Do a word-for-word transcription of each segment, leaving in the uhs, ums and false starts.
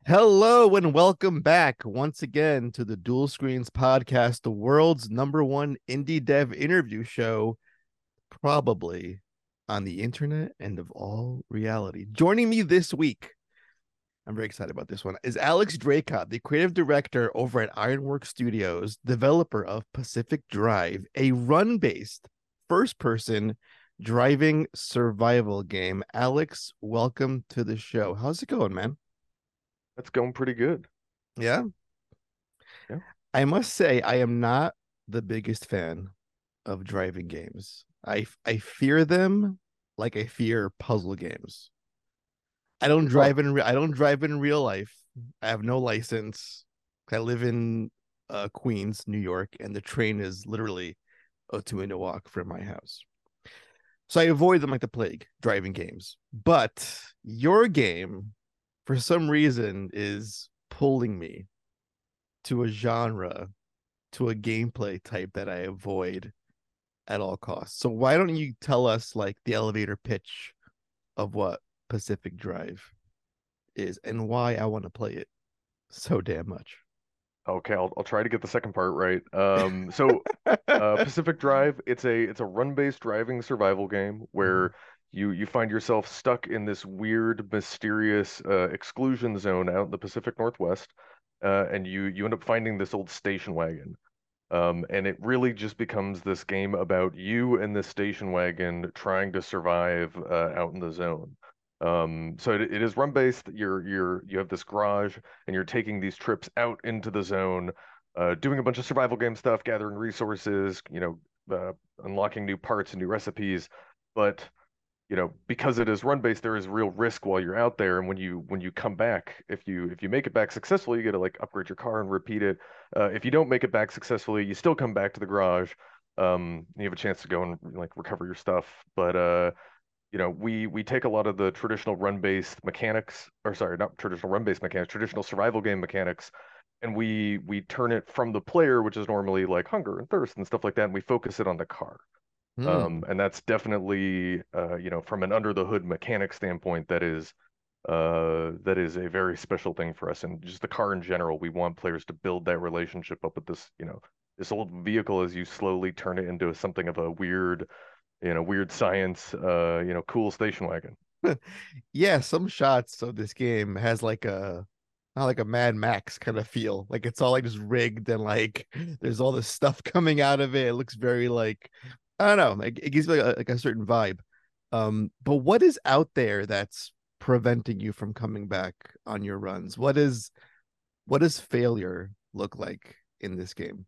Hello and welcome back once again to the Dual Screens podcast, the world's number one indie dev interview show, probably on the internet and of all reality. Joining me this week, I'm very excited about this one, is Alex Dracott, the creative director over at Ironwork Studios, developer of Pacific Drive, a run-based first-person driving survival game. Alex, welcome to the show. How's it going, man? That's going pretty good. Yeah. Yeah. I must say, I am not the biggest fan of driving games. I I fear them like I fear puzzle games. I don't Huh. drive in re- I don't drive in real life. I have no license. I live in uh, Queens, New York, and the train is literally a two minute walk from my house. So I avoid them like the plague, driving games. But your game, for some reason, is pulling me to a genre, to a gameplay type that I avoid at all costs. So why don't you tell us like the elevator pitch of what Pacific Drive is and why I want to play it so damn much. Okay, I'll I'll try to get the second part right. Um, so uh, Pacific Drive, it's a it's a run-based driving survival game Mhm. where you you find yourself stuck in this weird, mysterious uh, exclusion zone out in the Pacific Northwest, uh, and you you end up finding this old station wagon. Um, and it really just becomes this game about you and this station wagon trying to survive uh, out in the zone. Um, so it, it is run based. You're you're you have this garage, and you're taking these trips out into the zone, uh, doing a bunch of survival game stuff, gathering resources, you know, uh, unlocking new parts and new recipes. But you know, because it is run based, there is real risk while you're out there. And when you when you come back, if you if you make it back successfully, you got to like upgrade your car and repeat it. Uh, if you don't make it back successfully, you still come back to the garage. Um, you have a chance to go and like recover your stuff. But uh, you know, we we take a lot of the traditional run based mechanics, or sorry, not traditional run based mechanics, traditional survival game mechanics, and we we turn it from the player, which is normally like hunger and thirst and stuff like that, and we focus it on the car. Um, Hmm. and that's definitely, uh, you know, from an under the hood mechanic standpoint, that is, uh, that is a very special thing for us. And just the car in general, we want players to build that relationship up with this, you know, this old vehicle as you slowly turn it into something of a weird, you know, weird science, uh, you know, cool station wagon. Yeah, some shots of this game has like a not like a Mad Max kind of feel. Like it's all like just rigged and like there's all this stuff coming out of it. It looks very like I don't know. It, it gives me like a, like a certain vibe. Um, but what is out there that's preventing you from coming back on your runs? What is what does failure look like in this game?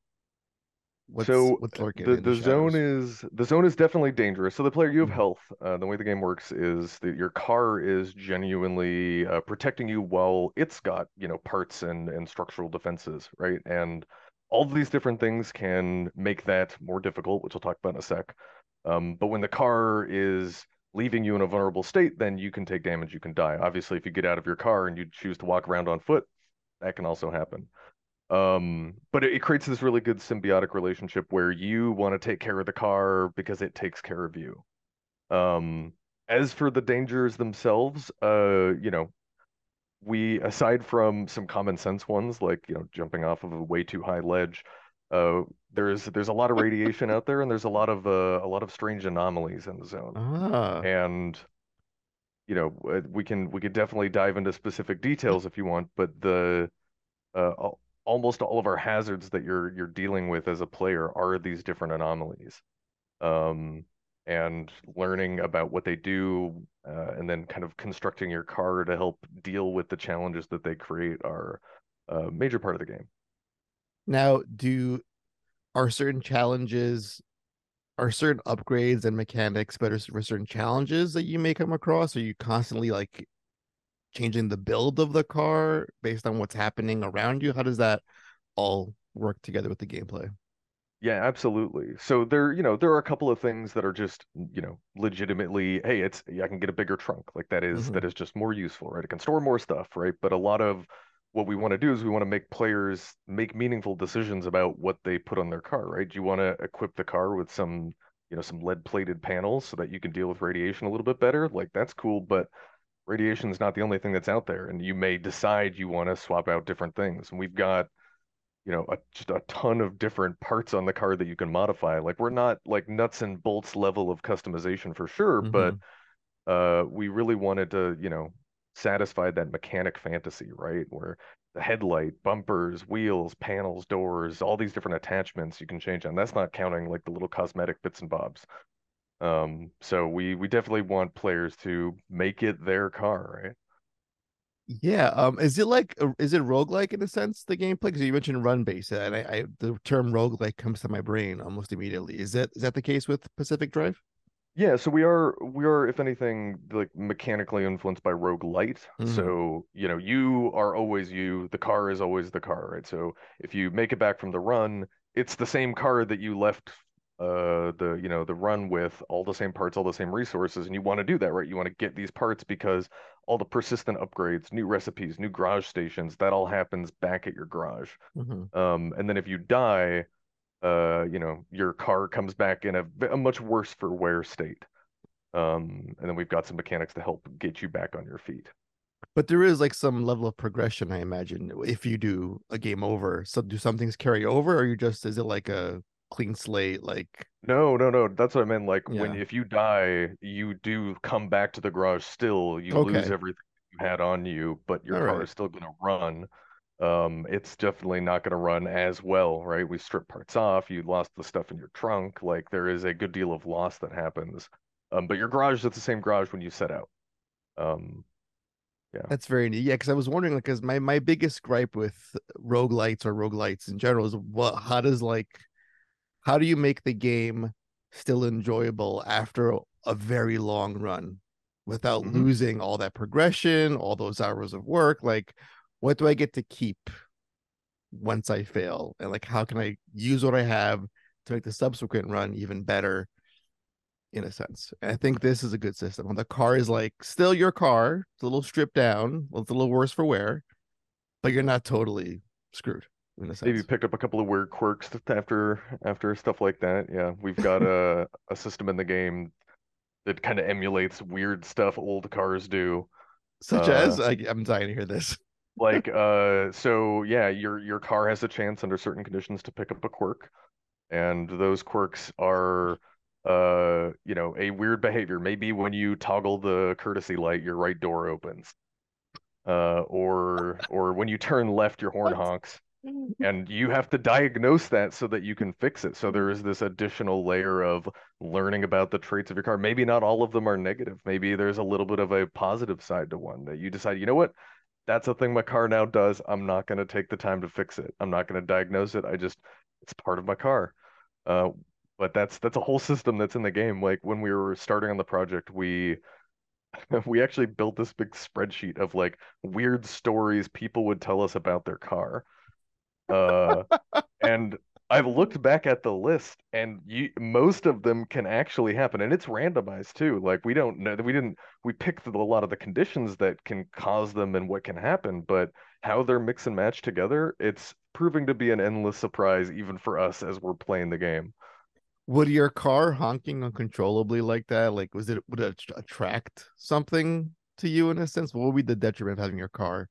What's So what's uh, lurking the in the the zone shadows? is the zone is definitely dangerous. So the player, you have Mhm. health. Uh, the way the game works is that your car is genuinely uh, protecting you while it's got, you know, parts and and structural defenses, right? And all of these different things can make that more difficult, which I'll talk about in a sec. Um, but when the car is leaving you in a vulnerable state, then you can take damage, you can die. Obviously, if you get out of your car and you choose to walk around on foot, that can also happen. Um, but it, it creates this really good symbiotic relationship where you want to take care of the car because it takes care of you. Um, as for the dangers themselves, uh, you know, we aside from some common sense ones like, you know, jumping off of a way too high ledge, uh, there's there's a lot of radiation out there and there's a lot of uh, a lot of strange anomalies in the zone. Ah. And you know, uh, we can we could definitely dive into specific details if you want, but the uh, al- almost all of our hazards that you're you're dealing with as a player are these different anomalies. Um, and learning about what they do, uh, and then kind of constructing your car to help deal with the challenges that they create are a major part of the game. Now, do are certain challenges are certain upgrades and mechanics better for certain challenges that you may come across? Are you constantly like changing the build of the car based on what's happening around you? How does that all work together with the gameplay? Yeah, absolutely. So there, you know, there are a couple of things that are just, you know, legitimately, hey, it's I can get a bigger trunk. Like that is Mm-hmm. that is just more useful, right? It can store more stuff, right? But a lot of what we want to do is we want to make players make meaningful decisions about what they put on their car, right? Do you want to equip the car with some, you know, some lead-plated panels so that you can deal with radiation a little bit better? Like that's cool, but radiation is not the only thing that's out there, and you may decide you want to swap out different things. And we've got, you know, a, just a ton of different parts on the car that you can modify. Like we're not like nuts and bolts level of customization for sure, but Hmm. uh, we really wanted to, you know, satisfy that mechanic fantasy, right? Where the headlight, bumpers, wheels, panels, doors, all these different attachments you can change on. That's not counting like the little cosmetic bits and bobs. Um, so we we definitely want players to make it their car, right? Yeah. Um, is it like a- is it roguelike in a sense, the gameplay? Because you mentioned run based, and I, I the term roguelike comes to my brain almost immediately. Is that is that the case with Pacific Drive? Yeah, so we are we are, if anything, like mechanically influenced by roguelite. Hmm. So, you know, you are always you, the car is always the car, right? So if you make it back from the run, it's the same car that you left uh the, you know, the run with, all the same parts, all the same resources, and you want to do that, right? You want to get these parts because all the persistent upgrades, new recipes, new garage stations, that all happens back at your garage. Hmm. Um, and then if you die, uh, you know, your car comes back in a, a much worse for wear state. Um, and then we've got some mechanics to help get you back on your feet. But there is like some level of progression, I imagine, if you do a game over. So do some things carry over, or you just is it like a clean slate? Like, No, no, no. That's what I meant. Like when yeah, if you die, you do come back to the garage still. You lose okay, everything you had on you, but your all car right. is still going to run. Um, it's definitely not going to run as well, right? We strip parts off. You lost the stuff in your trunk. Like there is a good deal of loss that happens. Um, but your garage is the same garage when you set out. Um, yeah. That's very neat. Yeah, because I was wondering, like, because my my biggest gripe with roguelites or roguelites in general is what how does like how do you make the game still enjoyable after a very long run without hmm losing all that progression, all those hours of work? Like, what do I get to keep once I fail? And like, how can I use what I have to make the subsequent run even better in a sense? And I think this is a good system. When the car is like still your car, it's a little stripped down, it's a little worse for wear, but you're not totally screwed in a Maybe sense. picked up a couple of weird quirks after after stuff like that. Yeah, we've got a a system in the game that kind of emulates weird stuff old cars do. Such Uh, as I, I'm dying to hear this. like uh, so yeah, your your car has a chance under certain conditions to pick up a quirk, and those quirks are uh, you know, a weird behavior. Maybe when you toggle the courtesy light, your right door opens. Uh, or or when you turn left, your horn What? honks. And you have to diagnose that so that you can fix it. So there is this additional layer of learning about the traits of your car. Maybe not all of them are negative. Maybe there's a little bit of a positive side to one that you decide, you know what? That's a thing my car now does. I'm not going to take the time to fix it. I'm not going to diagnose it. I just, it's part of my car. Uh, but that's that's a whole system that's in the game. Like when we were starting on the project, we we actually built this big spreadsheet of like weird stories people would tell us about their car. Uh, and I've looked back at the list, and you, most of them can actually happen, and it's randomized too. Like we don't know, we didn't, we picked a lot of the conditions that can cause them and what can happen, but how they're mix and match together, it's proving to be an endless surprise even for us as we're playing the game. Would your car honking uncontrollably like that? Like, was it would it attract something to you in a sense? What would be the detriment of having your car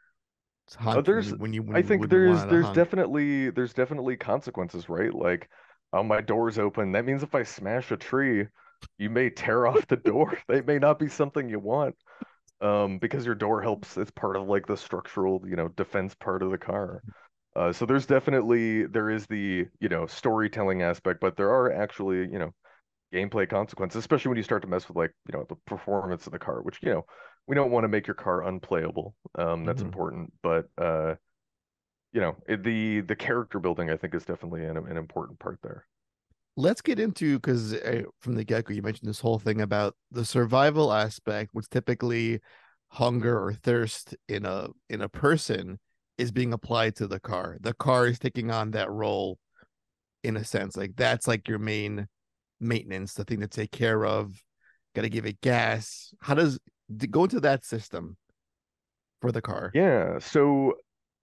Uh, honking when there's, you when you when I you think wouldn't there's want it to there's honk? definitely there's definitely consequences, right? Like, oh, my door's open. That means if I smash a tree, you may tear off the door. That may not be something you want. Um, because your door helps, it's part of like the structural, you know, defense part of the car. Uh, so there's definitely there is the, you know, storytelling aspect, but there are actually, you know, gameplay consequences, especially when you start to mess with like, you know, the performance of the car, which, you know, we don't want to make your car unplayable. Um, that's Mm-hmm. important, but uh, you know, it, the the character building I think is definitely an an important part there. Let's get into because uh, from the get go you mentioned this whole thing about the survival aspect, which typically hunger or thirst in a in a person is being applied to the car. The car is taking on that role in a sense. Like that's like your main maintenance, the thing to take care of. Got to give it gas. How does go into that system for the car? Yeah, so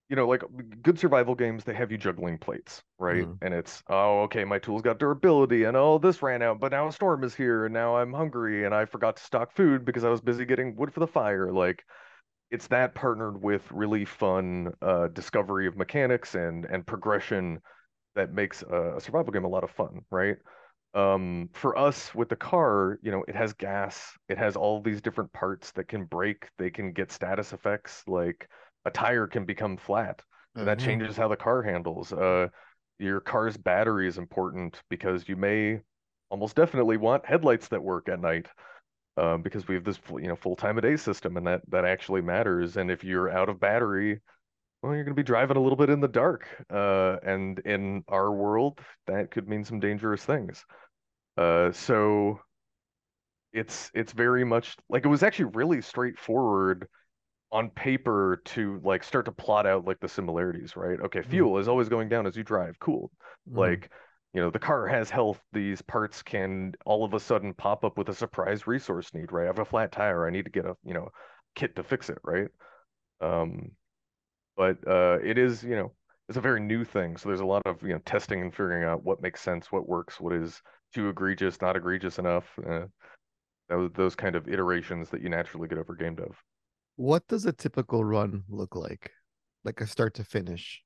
you know, like good survival games, they have you juggling plates, right? Mm. And it's, oh, okay, my tool's got durability, and oh, this ran out, but now a storm is here, and now I'm hungry, and I forgot to stock food because I was busy getting wood for the fire. Like, it's that partnered with really fun uh, discovery of mechanics and and progression that makes a, a survival game a lot of fun, right? Um, for us with the car, you know, it has gas, it has all these different parts that can break, they can get status effects, like a tire can become flat, Oh and that yeah. changes how the car handles. Uh, your car's battery is important because you may almost definitely want headlights that work at night, um, because we have this, you know, full time a day system, and that that actually matters. And if you're out of battery, well, you're going to be driving a little bit in the dark. Uh, and in our world, that could mean some dangerous things. Uh, so it's it's very much like it was actually really straightforward on paper to like start to plot out like the similarities, right? Okay, Mm. fuel is always going down as you drive. Cool. Mm. Like, you know, the car has health. These parts can all of a sudden pop up with a surprise resource need, right? I have a flat tire. I need to get a, you know, kit to fix it, right? Um, but uh, it is, you know, it's a very new thing. So there's a lot of, you know, testing and figuring out what makes sense, what works, what is too egregious, not egregious enough. Uh, those those kind of iterations that you naturally get over game dev. What does a typical run look like? Like a start to finish?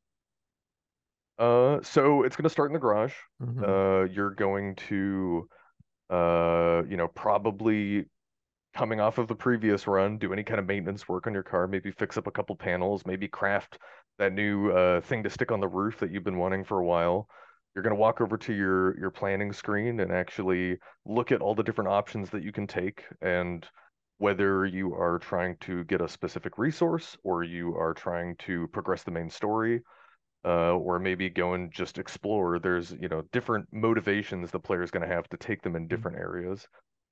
Uh, so it's going to start in the garage. Mm-hmm. Uh, you're going to, uh, you know, probably coming off of the previous run, do any kind of maintenance work on your car, maybe fix up a couple panels, maybe craft that new uh, thing to stick on the roof that you've been wanting for a while. You're going to walk over to your your planning screen and actually look at all the different options that you can take and whether you are trying to get a specific resource or you are trying to progress the main story, uh, or maybe go and just explore. There's, you know, different motivations the player's going to have to take them in different areas.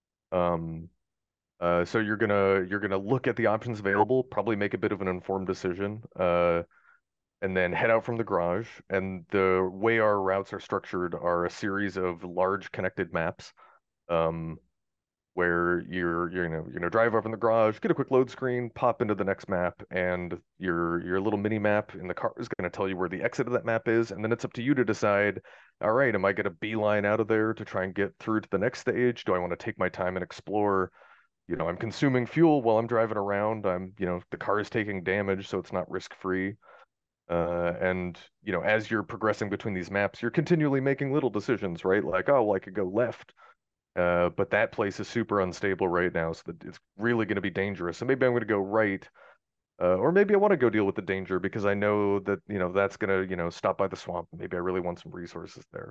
Um, uh, so you're gonna you're gonna look at the options available, probably make a bit of an informed decision, uh, and then head out from the garage. And the way our routes are structured are a series of large connected maps. Um, where you're you're you know you're gonna drive up in the garage, get a quick load screen, pop into the next map, and your your little mini map in the car is gonna tell you where the exit of that map is, and then it's up to you to decide, all right, am I gonna beeline out of there to try and get through to the next stage? Do I want to take my time and explore? You know, I'm consuming fuel while I'm driving around. I'm, you know, the car is taking damage, so it's not risk free. Uh, and you know, as you're progressing between these maps, you're continually making little decisions, right? Like, oh, well, I could go left, uh, but that place is super unstable right now, so that it's really going to be dangerous. So maybe I'm going to go right, uh, or maybe I want to go deal with the danger because I know that, you know, that's going to, you know, stop by the swamp. Maybe I really want some resources there.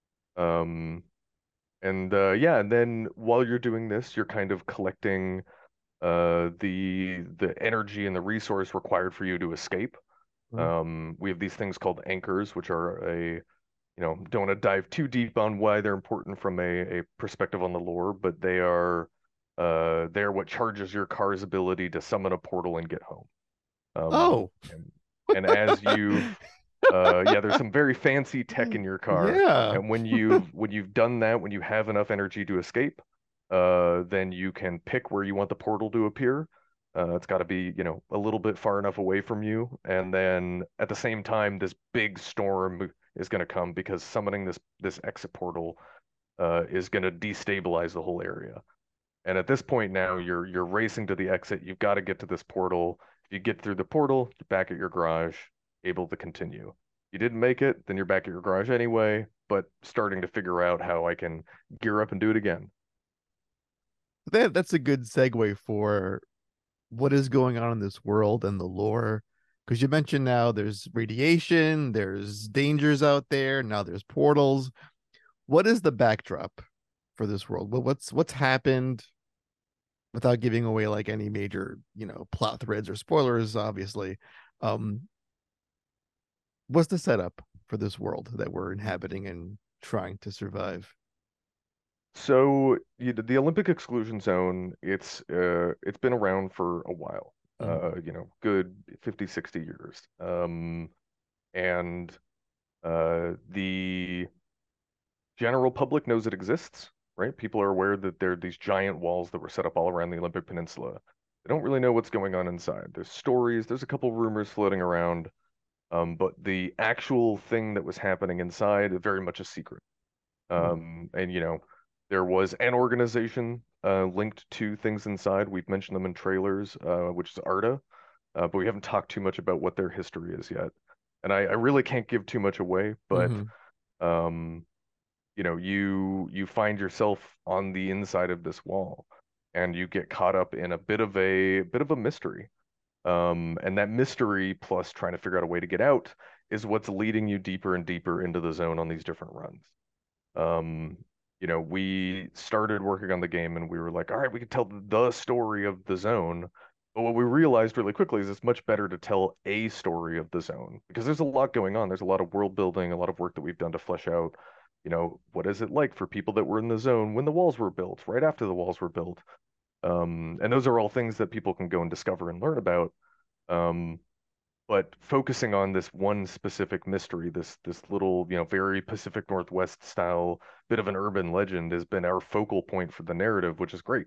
Um, and uh, yeah, and then while you're doing this, you're kind of collecting uh, the the energy and the resource required for you to escape. Mm. Um, we have these things called anchors, which are a, you know, don't want to dive too deep on why they're important from a, a perspective on the lore, but they are uh they're what charges your car's ability to summon a portal and get home. Um Oh, and and as you've uh yeah, there's some very fancy tech in your car. yeah. And when you've when you've done that, when you have enough energy to escape, uh then you can pick where you want the portal to appear. Uh, it's got to be, you know, a little bit far enough away from you. And then at the same time, this big storm is going to come because summoning this this exit portal uh, is going to destabilize the whole area. And at this point now, you're you're racing to the exit. You've got to get to this portal. If you get through the portal, you're back at your garage, able to continue. You didn't make it, then you're back at your garage anyway, but starting to figure out how I can gear up and do it again. That that's a good segue for what is going on in this world and the lore. Because you mentioned now there's radiation, there's dangers out there, now there's portals. What is the backdrop for this world? What what's what's happened without giving away like any major, you know, plot threads or spoilers, obviously. Um, what's the setup for this world that we're inhabiting and trying to survive? So you, the Olympic exclusion zone, it's uh, it's been around for a while, Mm-hmm. uh, you know, good fifty, sixty years. Um, and uh, the general public knows it exists, right? People are aware that there are these giant walls that were set up all around the Olympic Peninsula. They don't really know what's going on inside. There's stories, there's a couple rumors floating around. Um, but the actual thing that was happening inside is very much a secret. Hmm. Um, and you know, there was an organization uh, linked to things inside. We've mentioned them in trailers, uh, which is ARDA, uh, but we haven't talked too much about what their history is yet. And I, I really can't give too much away, but Hmm. um, you know, you you find yourself on the inside of this wall, and you get caught up in a bit of a bit of a mystery. Um, and that mystery plus trying to figure out a way to get out is what's leading you deeper and deeper into the zone on these different runs. Um, you know, we started working on the game and we were like, all right, we can tell the story of the zone. But what we realized really quickly is it's much better to tell a story of the zone because there's a lot going on. There's a lot of world building, a lot of work that we've done to flesh out, you know, what is it like for people that were in the zone when the walls were built, right after the walls were built. Um, and those are all things that people can go and discover and learn about. Um, but focusing on this one specific mystery, this this little, you know, very Pacific Northwest style bit of an urban legend has been our focal point for the narrative, which is great.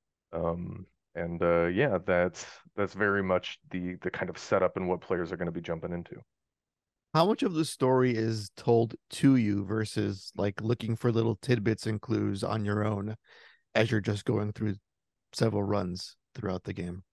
Um, and uh, yeah, that's that's very much the the kind of setup and what players are going to be jumping into. How much of the story is told to you versus like looking for little tidbits and clues on your own as you're just going through several runs throughout the game?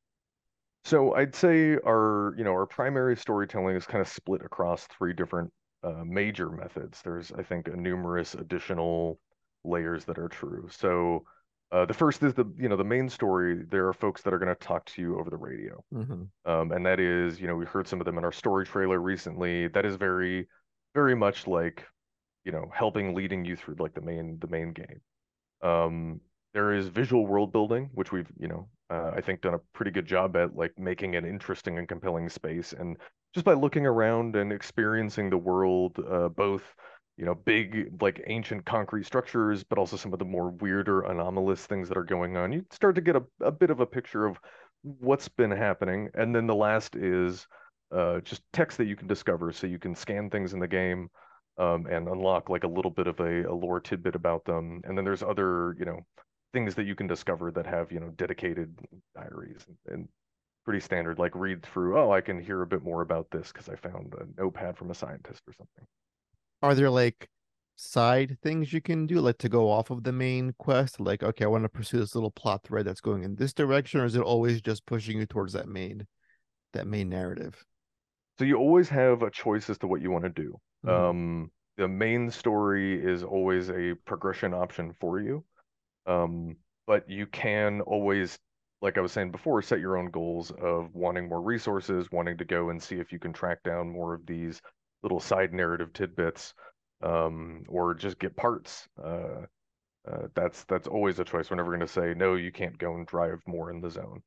So I'd say our, you know, our primary storytelling is kind of split across three different uh, major methods. There's, I think, a numerous additional layers that are true. So uh, the first is the, you know, the main story. There are folks that are going to talk to you over the radio, Mm-hmm. um, and that is, you know, we heard some of them in our story trailer recently. That is very, very much like, you know, helping leading you through like the main the main game. Um, there is visual world building, which we've, you know, uh, I think done a pretty good job at, like making an interesting and compelling space. And just by looking around and experiencing the world, uh, both, you know, big, like ancient concrete structures, but also some of the more weirder, anomalous things that are going on, you start to get a, a bit of a picture of what's been happening. And then the last is uh, just text that you can discover. So you can scan things in the game um, and unlock like a little bit of a, a lore tidbit about them. And then there's other, you know, things that you can discover that have, you know, dedicated diaries and, and pretty standard, like read through, oh, I can hear a bit more about this because I found a notepad from a scientist or something. Are there like side things you can do, like to go off of the main quest? Like, okay, I want to pursue this little plot thread that's going in this direction, or is it always just pushing you towards that main that main narrative? So you always have a choice as to what you want to do. Mm-hmm. Um, the main story is always a progression option for you. Um, but you can always, like I was saying before, set your own goals of wanting more resources, wanting to go and see if you can track down more of these little side narrative tidbits, um, or just get parts. Uh, uh, that's that's always a choice. We're never going to say no, you can't go and drive more in the zone.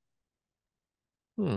Hmm.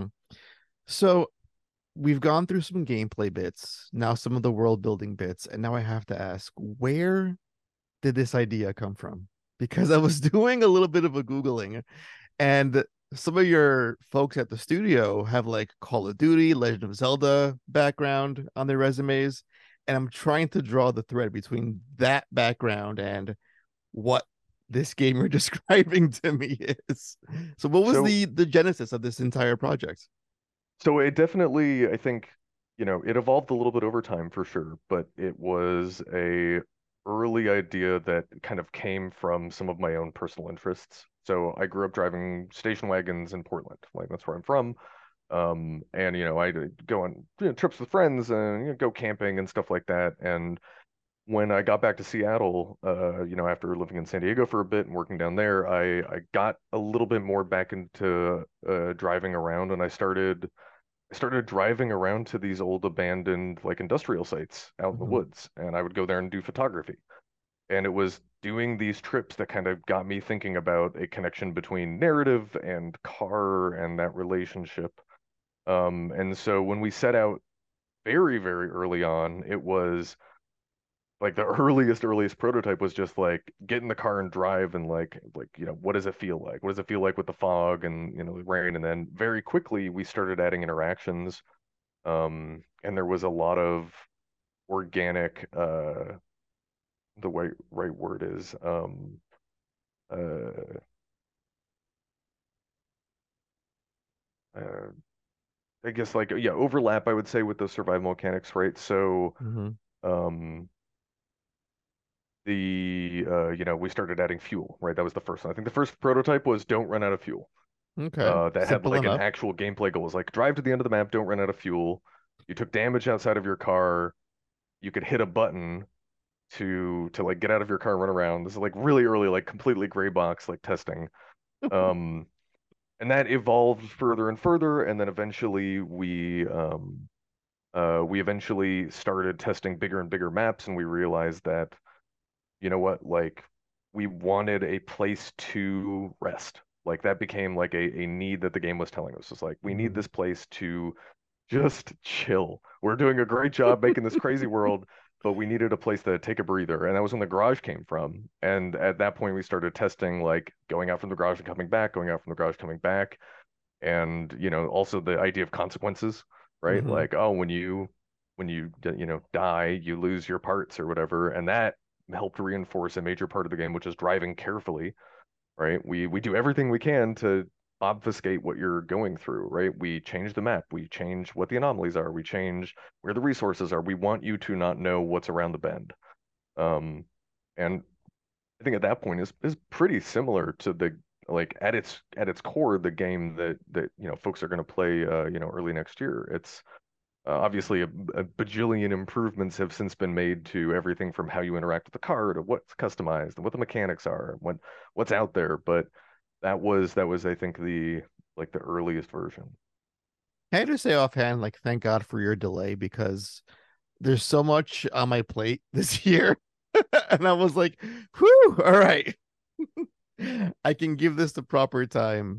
So we've gone through some gameplay bits, now some of the world building bits, and now I have to ask, where did this idea come from? Because I was doing a little bit of a Googling, and some of your folks at the studio have like Call of Duty, Legend of Zelda background on their resumes. And I'm trying to draw the thread between that background and what this game you're describing to me is. So what was So the the genesis of this entire project? so it definitely, I think, you know, it evolved a little bit over time for sure, but it was a early idea that kind of came from some of my own personal interests. So I grew up driving station wagons in Portland, like that's where I'm from. Um, and you know, I'd go on you know, trips with friends and you know, go camping and stuff like that. And when I got back to Seattle, uh, you know, after living in San Diego for a bit and working down there, I I got a little bit more back into uh, driving around, and I started I started driving around to these old abandoned like industrial sites out in the Mhm. woods, and I would go there and do photography. And it was doing these trips that kind of got me thinking about a connection between narrative and car and that relationship. Um, and so when we set out very, very early on, it was like the earliest, earliest prototype was just like get in the car and drive and like like you know what does it feel like? What does it feel like with the fog and you know the rain? And then very quickly we started adding interactions um, and there was a lot of organic, uh, the right right word is, um, uh, uh, I guess like yeah, overlap I would say with the survival mechanics, right? So Mm-hmm. um the uh you know, we started adding fuel, right? That was the first one. I think the first prototype was don't run out of fuel. Okay, Uh that had simple like an enough. actual gameplay goal. It was like drive to the end of the map, don't run out of fuel. You took damage outside of your car, you could hit a button to to like get out of your car and run around. This is like really early, like completely gray box like testing. Um and that evolved further and further, and then eventually we um uh we eventually started testing bigger and bigger maps, and we realized that, you know what, like we wanted a place to rest. Like that became like a, a need that the game was telling us. It's like we need Mm-hmm. this place to just chill. We're doing a great job making this crazy world, but we needed a place to take a breather. And that was when the garage came from. And at that point, we started testing like going out from the garage and coming back, going out from the garage, coming back. And, you know, also the idea of consequences, right? Mm-hmm. Like, oh, when you, when you, you know, die, you lose your parts or whatever. And that helped reinforce a major part of the game, which is driving carefully, right? We we do everything we can to obfuscate what you're going through, right? We change the map, we change what the anomalies are, we change where the resources are. We want you to not know what's around the bend. Um, and I think at that point is is pretty similar to the like at its at its core the game that that you know folks are going to play uh, you know early next year. It's uh, obviously, a, a bajillion improvements have since been made to everything from how you interact with the car to what's customized and what the mechanics are, what what's out there. But that was that was I think the like the earliest version. Can I just say offhand, like, thank God for your delay because there's so much on my plate this year. And I was like, whew, all right. I can give this the proper time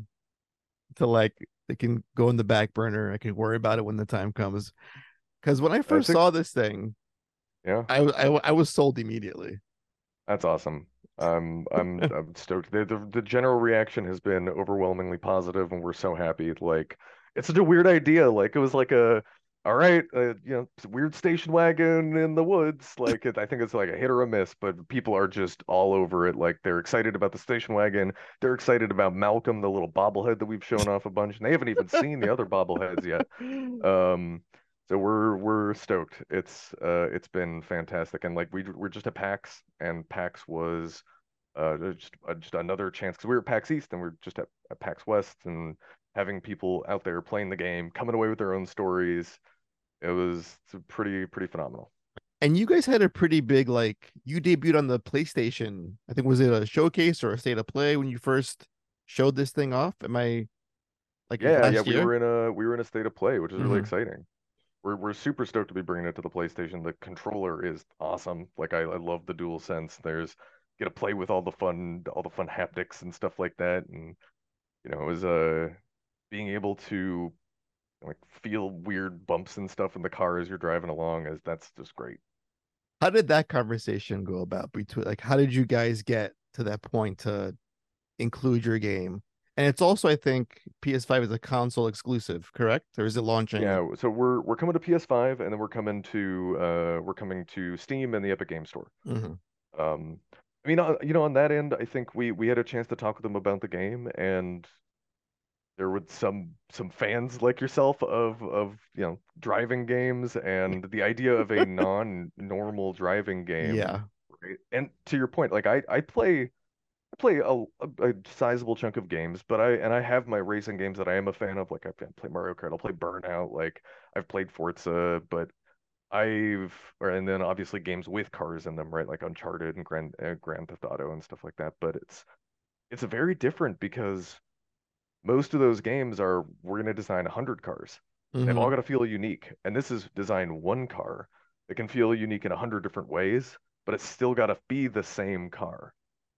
to like it can go in the back burner. I can worry about it when the time comes. Because when I I first think saw this thing, yeah, I, I I was sold immediately. that's awesome. I'm I'm I'm stoked. The, the the general reaction has been overwhelmingly positive, and we're so happy. Like it's such a weird idea. Like it was like a all right, uh, you know, it's a weird station wagon in the woods. Like it, I think it's like a hit or a miss, but people are just all over it. Like they're excited about the station wagon. They're excited about Malcolm, the little bobblehead that we've shown off a bunch, and they haven't even seen the other bobbleheads yet. Um, so we're we're stoked. It's uh it's been fantastic, and like we we're just at PAX, and PAX was uh just uh, just another chance because we were at PAX East and we're just at, at PAX West, and having people out there playing the game, coming away with their own stories. It was pretty pretty phenomenal. And you guys had a pretty big like you debuted on the PlayStation. I think was it a showcase or a state of play when you first showed this thing off? Am I like Yeah, yeah, last we year? were in a we were in a state of play, which is really Mm-hmm. exciting. We're we're super stoked to be bringing it to the PlayStation. The controller is awesome. Like I, I love the Dual Sense. There's get to play with all the fun all the fun haptics and stuff like that. And you know, it was uh being able to like feel weird bumps and stuff in the car as you're driving along is that's just great. How did that conversation go about between like how did you guys get to that point to include your game? And it's also I think P S five is a console exclusive, correct? Or is it launching? Yeah, so we're we're coming to P S five and then we're coming to uh we're coming to Steam and the Epic Game Store. Mm-hmm. Um I mean, uh, you know, on that end, I think we we had a chance to talk with them about the game, and there were some some fans like yourself of of you know driving games and the idea of a non-normal driving game, Yeah. right? And to your point, like I I play I play a, a, a sizable chunk of games, but I and I have my racing games that I am a fan of. Like I play Mario Kart, I'll play Burnout, like I've played Forza, but I've or and then obviously games with cars in them, right? Like Uncharted and Grand uh, Grand Theft Auto and stuff like that. But it's it's very different because most of those games are we're going to design one hundred cars. They've all Mm-hmm. got to feel unique. And this is design one car that can feel unique in one hundred different ways, but it's still got to be the same car.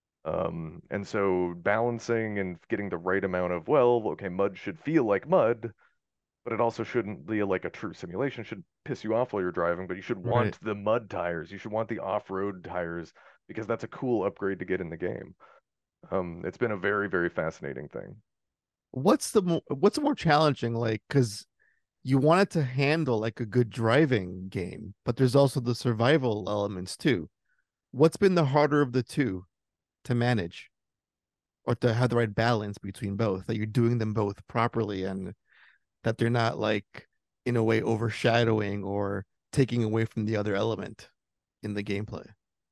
Um, and so balancing and getting the right amount of, well, okay, mud should feel like mud, but it also shouldn't be like a true simulation. It should piss you off while you're driving, but you should Right. want the mud tires. You should want the off-road tires because that's a cool upgrade to get in the game. Um, it's been a very, very fascinating thing. What's the mo- what's more challenging like cuz you want it to handle like a good driving game, but there's also the survival elements too. What's been the harder of the two to manage or to have the right balance between both, that you're doing them both properly and that they're not like in a way overshadowing or taking away from the other element in the gameplay.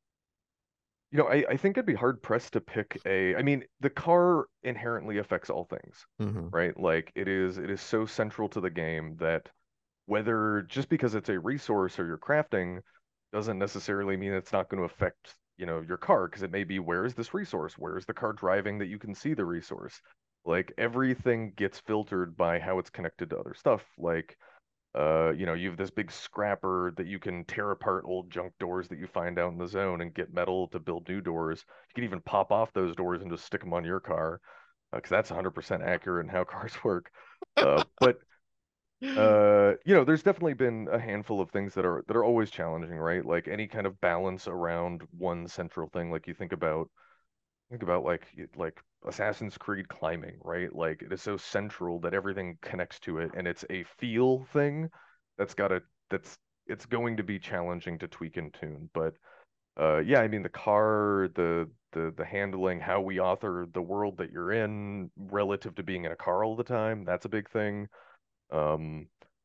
You know, I, I think it'd be hard pressed to pick a, I mean, the car inherently affects all things, Mm-hmm. right? Like it is it is so central to the game that whether just because it's a resource or you're crafting doesn't necessarily mean it's not going to affect, you know, your car because it may be where is this resource? Where is the car driving that you can see the resource? Like everything gets filtered by how it's connected to other stuff. Like uh, you know, you have this big scrapper that you can tear apart old junk doors that you find out in the zone and get metal to build new doors. You can even pop off those doors and just stick them on your car, because that's one hundred percent accurate in how cars work. Uh, but uh, you know, there's definitely been a handful of things that are that are always challenging, right? Like any kind of balance around one central thing. Like you think about think about like like Assassin's Creed climbing, right? Like it is so central that everything connects to it, and it's a feel thing that's got to that's it's going to be challenging to tweak and tune. But uh, yeah, I mean the car, the the the handling, how we author the world that you're in relative to being in a car all the time, that's a big thing. Um,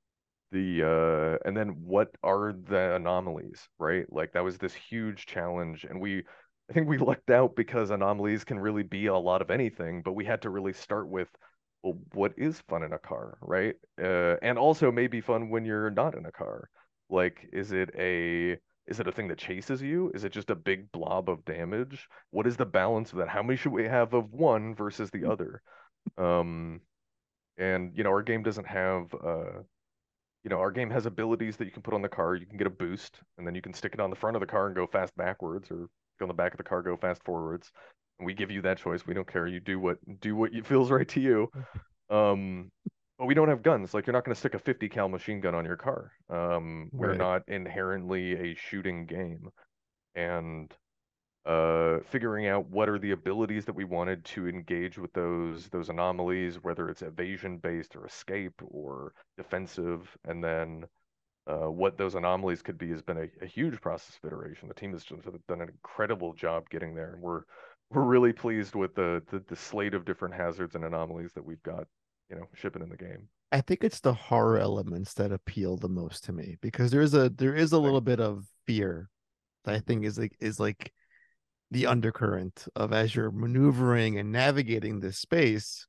the uh and then what are the anomalies, right? Like that was this huge challenge, and we I think we lucked out because anomalies can really be a lot of anything, but we had to really start with, well, what is fun in a car, right? Uh and also maybe fun when you're not in a car. Like is it a is it a thing that chases you? Is it just a big blob of damage? What is the balance of that? How many should we have of one versus the other? Um and you know, our game doesn't have uh you know, our game has abilities that you can put on the car. You can get a boost, and then you can stick it on the front of the car and go fast backwards, or go on the back of the car, go fast forwards. And we give you that choice. We don't care. You do what do what you, feels right to you. Um, but we don't have guns. Like you're not going to stick a fifty cal machine gun on your car. Um, we're Right. not inherently a shooting game, and uh, figuring out what are the abilities that we wanted to engage with those those anomalies, whether it's evasion based or escape or defensive, and then uh, what those anomalies could be has been a, a huge process of iteration. The team has just done an incredible job getting there, and we're we're really pleased with the, the the slate of different hazards and anomalies that we've got, you know, shipping in the game. I think it's the horror elements that appeal the most to me because there is a there is a Thing. little bit of fear that I think is like is like the undercurrent of as you're maneuvering and navigating this space,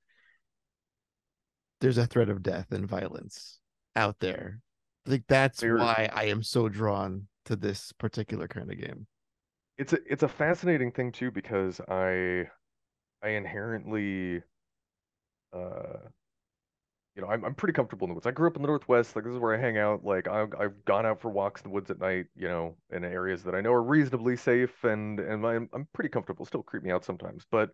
there's a threat of death and violence out there. I think that's There, why I am so drawn to this particular kind of game. it's a it's a fascinating thing too because I I inherently uh you know, I'm I'm pretty comfortable in the woods. I grew up in the Northwest. Like this is where I hang out. Like I've I've gone out for walks in the woods at night. You know, in areas that I know are reasonably safe, and and I'm I'm pretty comfortable. Still creep me out sometimes, but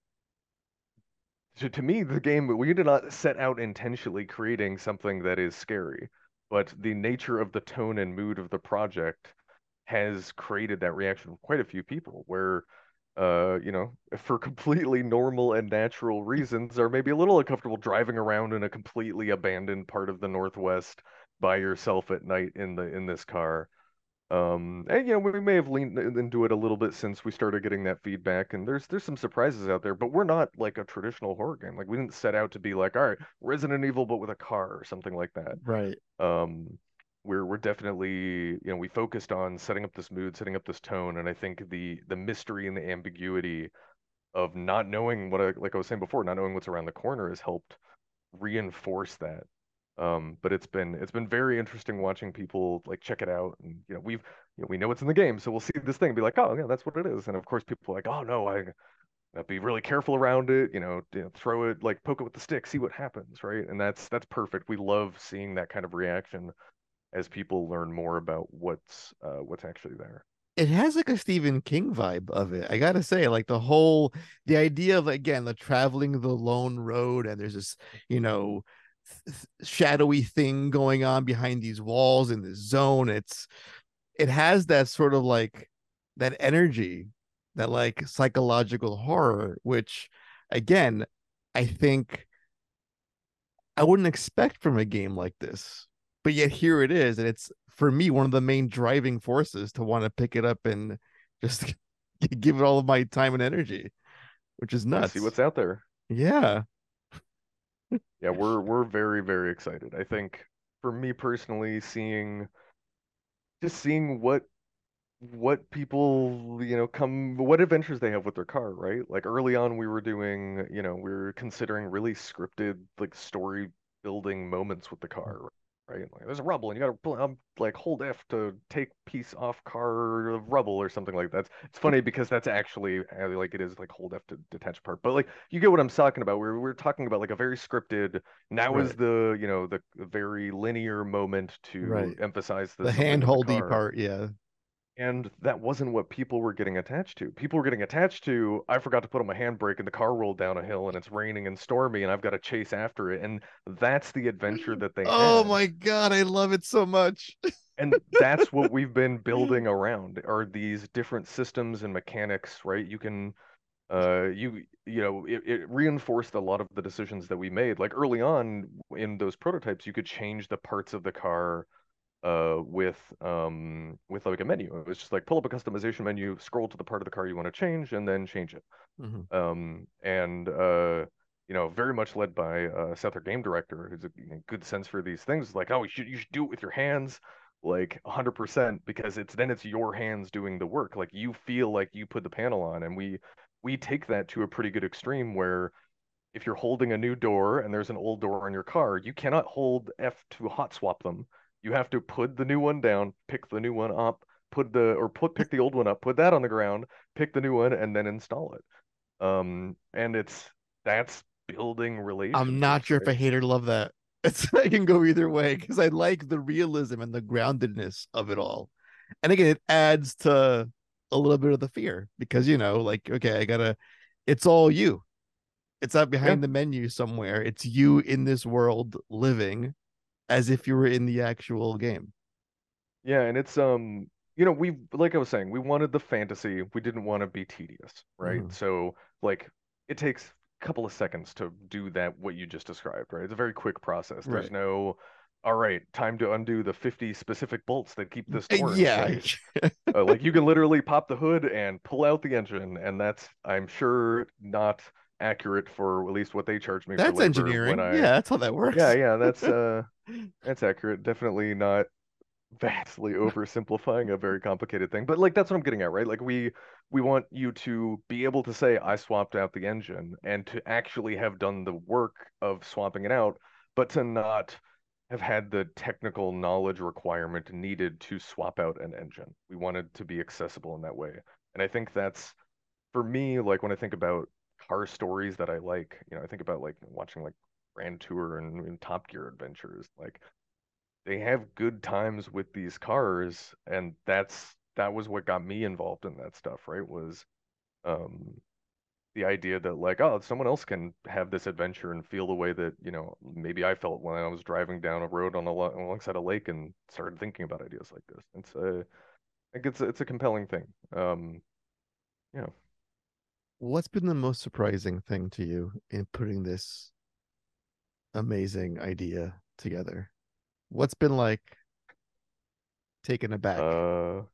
to to me, the game we did not set out intentionally creating something that is scary, but the nature of the tone and mood of the project has created that reaction with quite a few people. Where uh, you know, for completely normal and natural reasons, are maybe a little uncomfortable driving around in a completely abandoned part of the Northwest by yourself at night in the in this car. Um, and you know, we may have leaned into it a little bit since we started getting that feedback, and there's there's some surprises out there, but we're not like a traditional horror game. Like we didn't set out to be like, all right, Resident Evil, but with a car or something like that. Right. Um, we're we're definitely, you know, we focused on setting up this mood, setting up this tone, and I think the the mystery and the ambiguity of not knowing what I, like I was saying before, not knowing what's around the corner has helped reinforce that. Um, but it's been it's been very interesting watching people like check it out, and you know we've you know we know it's in the game, so we'll see this thing and be like, oh yeah, that's what it is. And of course, people are like, oh no, I gotta be really careful around it. You know, you know, throw it like poke it with the stick, see what happens, right? And that's that's perfect. We love seeing that kind of reaction as people learn more about what's uh, what's actually there. It has like a Stephen King vibe of it. I gotta say, like the whole the idea of again the traveling the lone road and there's this, you know, th- shadowy thing going on behind these walls in this zone. It's it has that sort of like that energy, that like psychological horror, which again, I think I wouldn't expect from a game like this. But yet here it is, and it's for me one of the main driving forces to want to pick it up and just give it all of my time and energy, which is Want to see nuts. what's out there? Yeah. Yeah, we're we're very, very excited. I think for me personally, seeing just seeing what what people, you know, come what adventures they have with their car, right? Like early on we were doing, you know, we were considering really scripted like story building moments with the car, right? Like there's a rubble and you gotta pl- um, like hold F to take piece off car of rubble or something like that. It's funny because that's actually uh, like it is like hold F to detach part. But like you get what I'm talking about. We're we're talking about like a very scripted, now is Right, the, you know, the very linear moment to right. emphasize The this something in the hand-holdy car. part, yeah. And that wasn't what people were getting attached to. People were getting attached to, I forgot to put on my handbrake and the car rolled down a hill and it's raining and stormy and I've got to chase after it. And that's the adventure that they Oh had. my God, I love it so much. And that's what we've been building around are these different systems and mechanics, right? You can, uh, you, you know, it, it reinforced a lot of the decisions that we made. Like early on in those prototypes, you could change the parts of the car uh with um with like a menu. It was just like pull up a customization menu, scroll to the part of the car you want to change, and then change it. Mhm. Um and uh you know, very much led by uh Seth, our game director, who's a good sense for these things. Like, oh, you should you should do it with your hands, like one hundred percent, because it's then it's your hands doing the work. Like you feel like you put the panel on, and we we take that to a pretty good extreme where if you're holding a new door and there's an old door in your car, you cannot hold F to hot swap them. You have to put the new one down, pick the new one up, put the or put pick the old one up, put that on the ground, pick the new one, and then install it. Um, and it's that's building I'm not relationships, sure if right? I hate or love that. It's I can go either way because I like the realism and the groundedness of it all. And again, it adds to a little bit of the fear because you know, like, okay, I gotta it's all you. It's not Yeah, behind the menu somewhere. It's you in this world living as if you were in the actual game. yeah, and it's um, you know, we like I was saying, we wanted the fantasy. We didn't want to be tedious, right? Mhm. So like it takes a couple of seconds to do that what you just described, right? It's a very quick process. There's Right. no, all right, time to undo the fifty specific bolts that keep this Uh, door in Yeah. place. Uh, like you can literally pop the hood and pull out the engine, and that's I'm sure not accurate for at least what they charge me for That's labor when engineering. I Yeah, that's how that yeah, works. yeah, that's uh that's accurate. Definitely not vastly oversimplifying a very complicated thing. But like that's what I'm getting at, right? Like we we want you to be able to say I swapped out the engine and to actually have done the work of swapping it out, but to not have had the technical knowledge requirement needed to swap out an engine. We wanted to be accessible in that way. And I think that's for me, like when I think about car stories that I like, you know, I think about like watching like Grand Tour and, and Top Gear adventures. Like they have good times with these cars, and that's that was what got me involved in that stuff, right? Was um the idea that like, oh, someone else can have this adventure and feel the way that, you know, maybe I felt when I was driving down a road on a lo- alongside a lake and started thinking about ideas like this. It's a, I think it's a, it's a compelling thing. Um, yeah. What's been the most surprising thing to you in putting this amazing idea together? What's been like taken aback? Uh,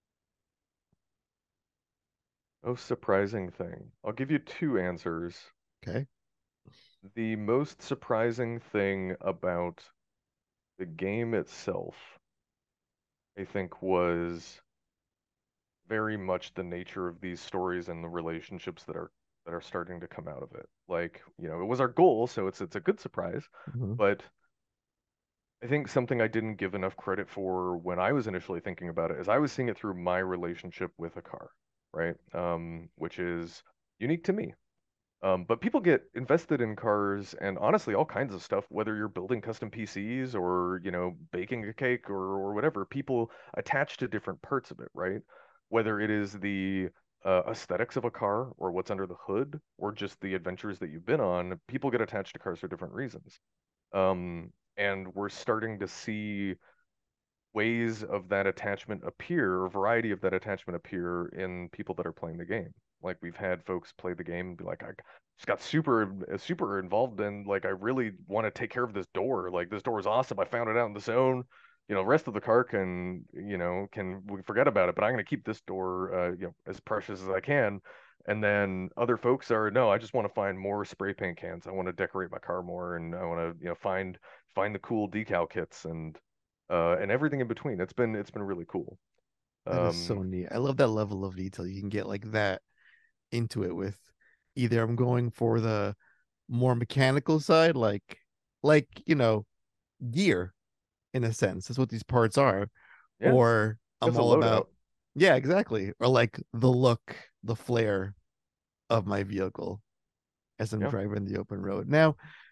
Most surprising thing. I'll give you two answers. Okay. The most surprising thing about the game itself, I think, was very much the nature of these stories and the relationships that are that are starting to come out of it. Like, you know, it was our goal, so it's it's a good surprise, Mhm. but I think something I didn't give enough credit for when I was initially thinking about it is I was seeing it through my relationship with a car, right? Um, which is unique to me. Um, but people get invested in cars and honestly all kinds of stuff, whether you're building custom P Cs or, you know, baking a cake or or whatever, people attach to different parts of it, right? Whether it is the uh, aesthetics of a car or what's under the hood or just the adventures that you've been on, people get attached to cars for different reasons. Um, and we're starting to see ways of that attachment appear, or variety of that attachment appear in people that are playing the game. Like we've had folks play the game and be like, I just got super uh, super involved in like I really want to take care of this door. Like this door is awesome. I found it out in the zone. You know, the rest of the car can, you know, can we forget about it, but I'm gonna keep this door uh, you know, as precious as I can. and then other folks are, no, I just want to find more spray paint cans. I want to decorate my car more, and I want to, you know, find find the cool decal kits and uh and everything in between. It's been it's been really cool. That is so Um, neat. I love that level of detail. You can get like that into it with either I'm going for the more mechanical side, like like you know, gear in a sense. That's what these parts are. yeah, Or I'm that's a all loadout. about, yeah, exactly. Or like the look, the flair of my vehicle as I'm Yeah. driving the open road. Now,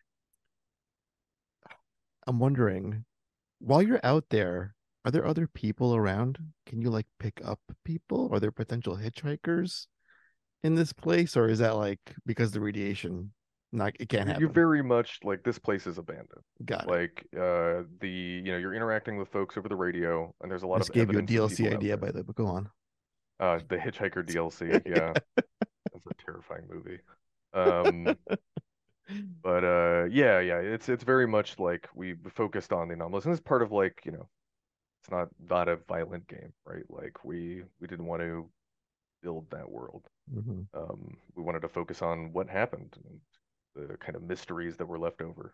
I'm wondering, while you're out there, are there other people around? Can you like pick up people? Are there potential hitchhikers in this place? Or is that like because the radiation, not it can't You're, you're happen? very much like this place is abandoned. Got it. Like uh the you know you're interacting with folks over the radio, and there's a I lot of just gave you a evidence of D L C people out idea there. by the way, but go on. Uh, the Hitchhiker D L C, yeah, that's a terrifying movie. Um, but uh, yeah, yeah, it's it's very much like we focused on the anomalous, and it's part of like you know it's not not a violent game, right? Like we we didn't want to build that world. Mhm. Um, we wanted to focus on what happened and the kind of mysteries that were left over.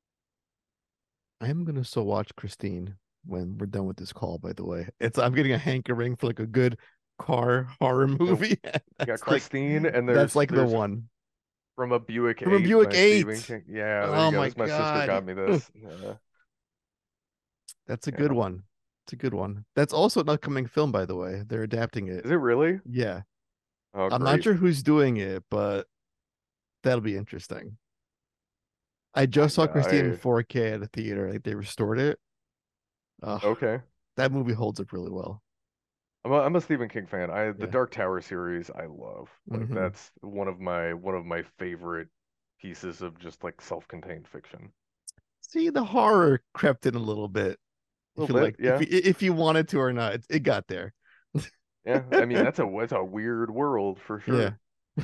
I am gonna so watch Christine when we're done with this call, by the way. It's I'm getting a hankering for like a good car horror You know, movie. we got That's like Christine, and that's there's like the there's one. from a Buick From a eight Buick by Stephen eight. King. Yeah, there you Oh go. my This my sister god. got me this. Uh, That's a good yeah, one. It's a good one. That's also an upcoming film, by the way. They're adapting it. is it really? Yeah. Oh, I'm not great. sure who's doing it, but that'll be interesting. I Uh, just saw yeah, Christine in I four K at a theater. Like they restored it. Oh, okay. that movie holds up really well. I'm a, I'm a Stephen King fan. I the Yeah. Dark Tower series I love. Like Hmm. that's one of my one of my favorite pieces of just like self-contained fiction. See, the horror crept in a little bit. A If little you bit, like, if yeah. you if you wanted to or not, it, it got there. Yeah. I mean, that's a that's a weird world for Yeah. sure.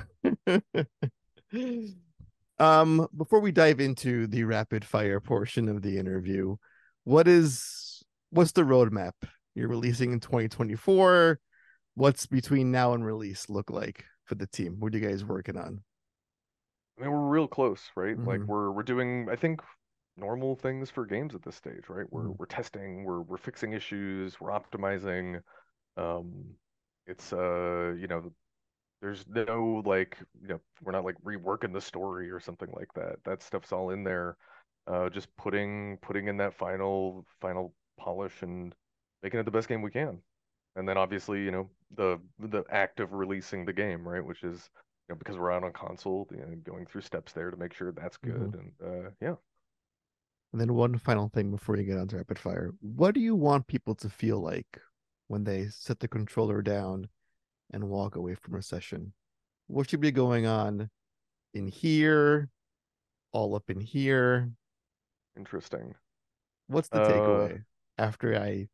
Um, before we dive into the rapid fire portion of the interview, what is what's the roadmap? You're releasing in twenty twenty-four. What's between now and release look like for the team? What are you guys working on? I mean, we're real close, right? Like Hmm. we're we're doing, I think, normal things for games at this stage, right? We're Hmm. we're testing, we're we're fixing issues, we're optimizing. Um, it's uh, you know, there's no like, you know, we're not like reworking the story or something like that. That stuff's all in there. Uh, just putting putting in that final final polish and making it the best game we can. And then obviously, you know, the the act of releasing the game, right? Which is, you know, because we're out on console, you know, going through steps there to make sure that's Hmm. good. And uh, yeah, And then one final thing before you get on to rapid fire. What do you want people to feel like when they set the controller down and walk away from a session? What should be going on in here, all up in here? interesting. What's the Uh, takeaway after I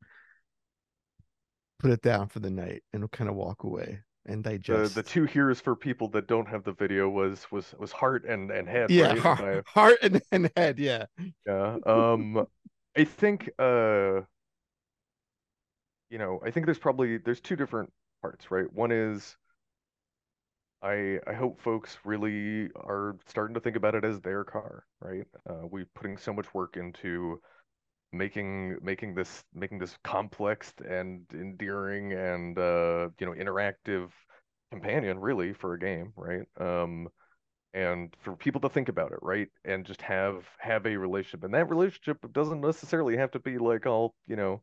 put it down for the night and kind of walk away and the the digest? two here's for people that don't have the video was was was heart and and head, Yeah, right? If heart, I heart and, and head. Yeah. yeah, um, I think uh, you know, I think there's probably there's two different parts, right? One is I I hope folks really are starting to think about it as their car, right? Uh, we putting so much work into making making this making this complex and endearing and uh, you know interactive companion really for a game, right? Um, and for people to think about it, right? And just have have a relationship, and that relationship doesn't necessarily have to be like all you know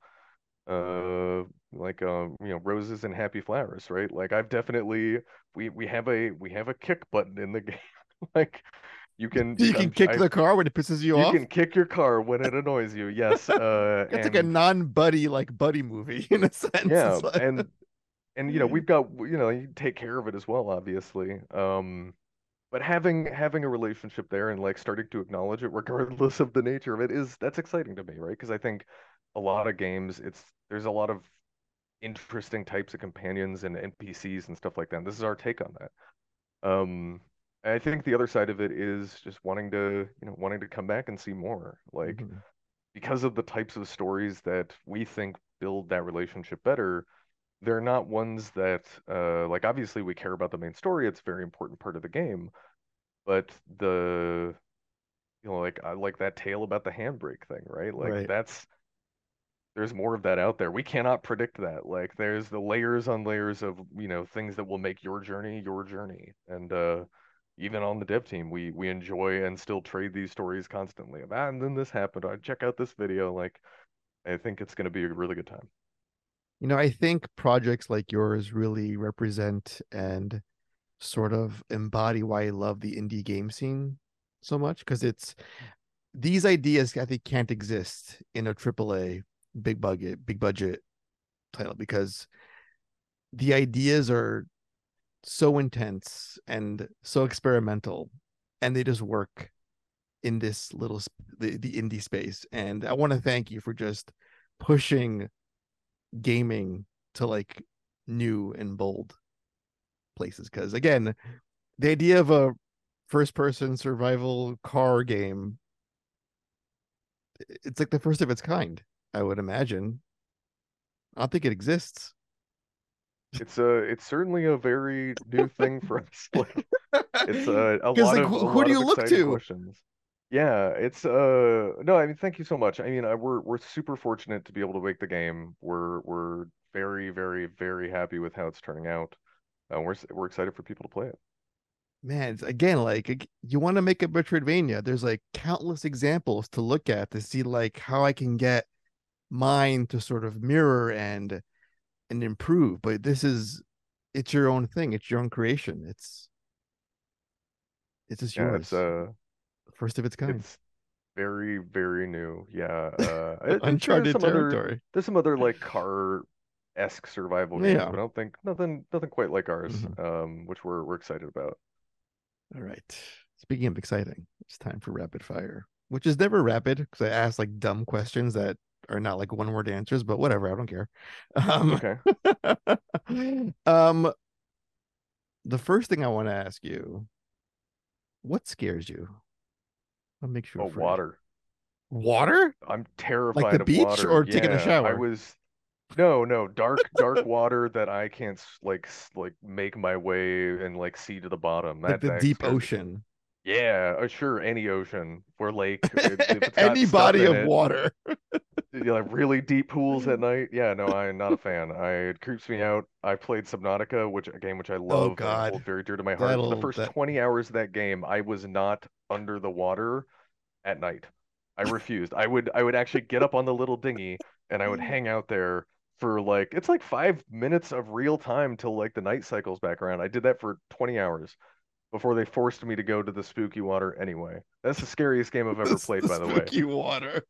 uh like uh you know roses and happy flowers, right? Like I've definitely we we have a we have a kick button in the game. Like you can So you you can can I'm kick I the car when it pisses you you off. can kick your car when it annoys you, yes. Uh It's like a and non-buddy like buddy movie in a sense. yeah, It's like and and you know we've got you know you take care of it as well, obviously. Um but having having a relationship there and like starting to acknowledge it regardless of the nature of it is that's exciting to me, right? Because I think a lot of games it's there's a lot of interesting types of companions and N P Cs and stuff like that. And this is our take on that. Um, I think the other side of it is just wanting to, you know, wanting to come back and see more. Like Mhm. because of the types of stories that we think build that relationship better, they're not ones that uh like obviously we care about the main story. It's a very important part of the game, but the you know like I like that tale about the handbrake thing, right? Like Right. that's there's more of that out there. We cannot predict that. Like there's the layers on layers of, you know, things that will make your journey your journey. And uh even on the dev team, we we enjoy and still trade these stories constantly. Of, ah, and then this happened. I check out this video. Like I think it's going to be a really good time. You know, I think projects like yours really represent and sort of embody why I love the indie game scene so much, because it's these ideas I think can't exist in a triple A big budget big budget title, because the ideas are so intense and so experimental, and they just work in this little the, the indie space. And I want to thank you for just pushing gaming to like new and bold places, because again, the idea of a first person survival car game, it's like the first of its kind, I would imagine. I don't think it exists. It's a it's certainly a very new thing for us. Like it's a a Because lot like of who, a who lot do of you look exciting to? questions. Yeah, it's uh no, I mean thank you so much. I mean, I, we're we're super fortunate to be able to make the game. We're we're very very very happy with how it's turning out. Uh, we're s- we're excited for people to play it. Man, it's, again, like you want to make a Metroidvania, there's like countless examples to look at to see like how I can get mine to sort of mirror and and improve. But this is, it's your own thing, it's your own creation, it's it's just Yeah, it's yours, uh first of its kind. it's very very new. Yeah, uh I think there's Uncharted some other territory. there's some other like car-esque survival games, Yeah. but I don't think nothing nothing quite like ours. Mhm. Um, which we're we're excited about. All right. Speaking of exciting, it's time for rapid fire, which is never rapid because I ask like dumb questions that are not like one word answers, but whatever, I don't care. Um, Okay. um, the first thing I want to ask you, what scares you? What makes you Oh, afraid? water. Water? I'm Like the terrified of beach water. or taking a Yeah, I shower? was no, no, dark, dark water that I can't s- like s- like make my way and like see to the bottom. Like That the that deep scares me. ocean? Yeah, uh, sure, any ocean or lake, it, if it's got Any stuff body in of it, water? you know, like really deep pools at night. Yeah, no, I'm not a fan. I it creeps me out. I played Subnautica, which a game which I Oh love and hold God, very dear to my heart. For the that'll first that. twenty hours of that game, I was not under the water at night. I refused. I would I would actually get up on the little dinghy and I would hang out there for like it's like five minutes of real time till like the night cycles back around. I did that for twenty hours before they forced me to go to the spooky water anyway. That's the scariest game I've ever the, played, the by the way. spooky water.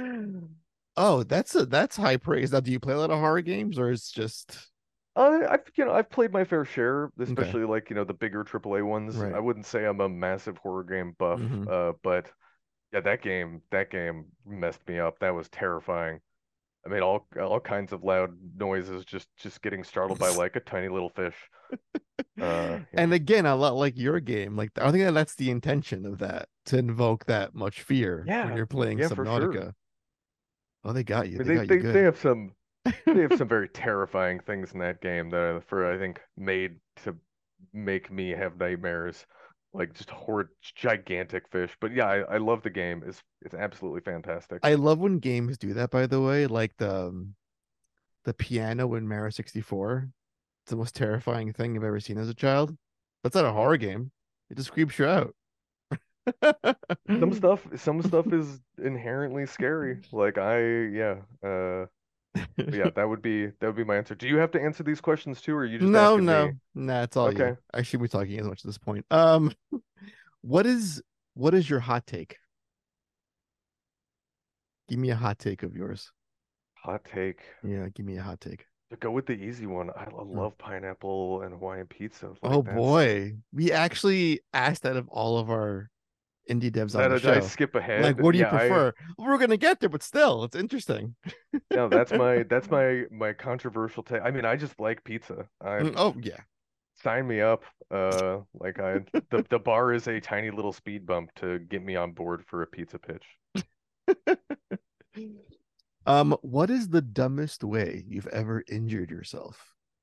Oh, that's a that's high praise. Now, do you play a lot of horror games, or it's just I, I've you know I've played my fair share, okay? especially like you know the bigger triple A ones. I Right. wouldn't say I'm a massive horror game buff, Hmm. uh, but yeah, that game that game messed me up. That was terrifying. I made all all kinds of loud noises just just getting startled by like a tiny little fish. Uh, And yeah. again, a lot like your game. Like I think that that's the intention of that, to invoke that much fear when Yeah. you're playing Yeah, for sure. Subnautica. Oh, they got you. I mean, They they got you they they good. have some they have some very terrifying things in that game that are for I think made to make me have nightmares, like just horrid gigantic fish. But yeah, I, I love the game. It's it's absolutely fantastic. I love when games do that. By the way, like the um, the piano in Mario sixty-four. It's the most terrifying thing I've ever seen as a child. That's not a horror game. It just creeps you out. Some stuff some stuff is inherently scary. Like I yeah, uh but yeah, that would be that would be my answer. Do you have to answer these questions too, or are you just No, asking me? no, nah, it's all you. Okay. I should be talking as much at this point. Um, what is what is your hot take? Give me a hot take of yours. Hot take. Yeah, give me a hot take. To go with the easy one, I I Hmm. love pineapple and Hawaiian pizza. Oh Like that's boy, we actually asked that of all of our indie devs on that. the uh, Did I show. skip Like, ahead? what do you Yeah, I prefer? We're gonna get there, but still, it's interesting. no, that's my that's my my controversial take. I mean, I just like pizza. I Mm, oh yeah. sign me up. Uh, like I the the bar is a tiny little speed bump to get me on board for a pizza pitch. Um, what is the dumbest way you've ever injured yourself?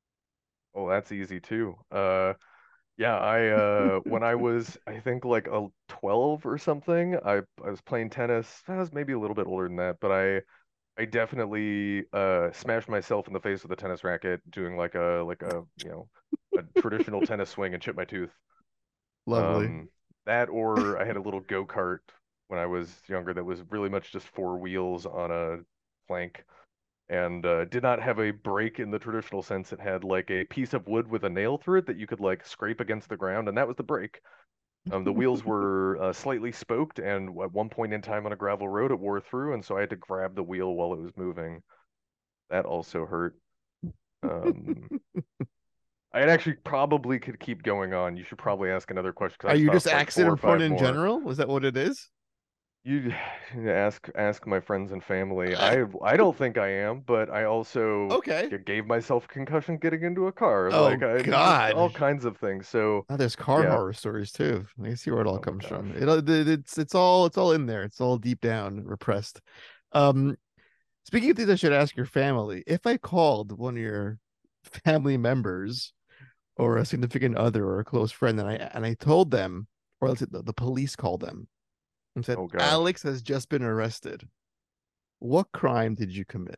Oh, that's easy too. Uh, yeah, I uh when I was I think like a twelve or something, I I was playing tennis. I was maybe a little bit older than that, but I I definitely uh smashed myself in the face with a tennis racket doing like a like a, you know, a traditional tennis swing and chipped my tooth. Lovely. Um, that or I had a little go-kart when I was younger that was really much just four wheels on a plank and uh, did not have a brake in the traditional sense. It had like a piece of wood with a nail through it that you could like scrape against the ground, and that was the brake. Um, the wheels were uh, slightly spoked, and at one point in time on a gravel road, it wore through, and so I had to grab the wheel while it was moving. That also hurt. Um, I actually probably could keep going on. You should probably ask another question because Are I you just stopped like four or accident prone five in more. general? Is that what it is? You ask ask my friends and family. I I don't think I am, but I also Okay. g- gave myself a concussion getting into a car. Like Oh I just God. all kinds of things. So Oh, there's car yeah. horror stories too. I see where it all Oh my comes gosh. from. It, uh, it's it's all it's all in there. It's all deep down repressed. Um, speaking of things I should ask your family, if I called one of your family members or a significant other or a close friend, and I and I told them, or let's say the, the police called them and said Oh gosh. Alex has just been arrested, what crime did you commit?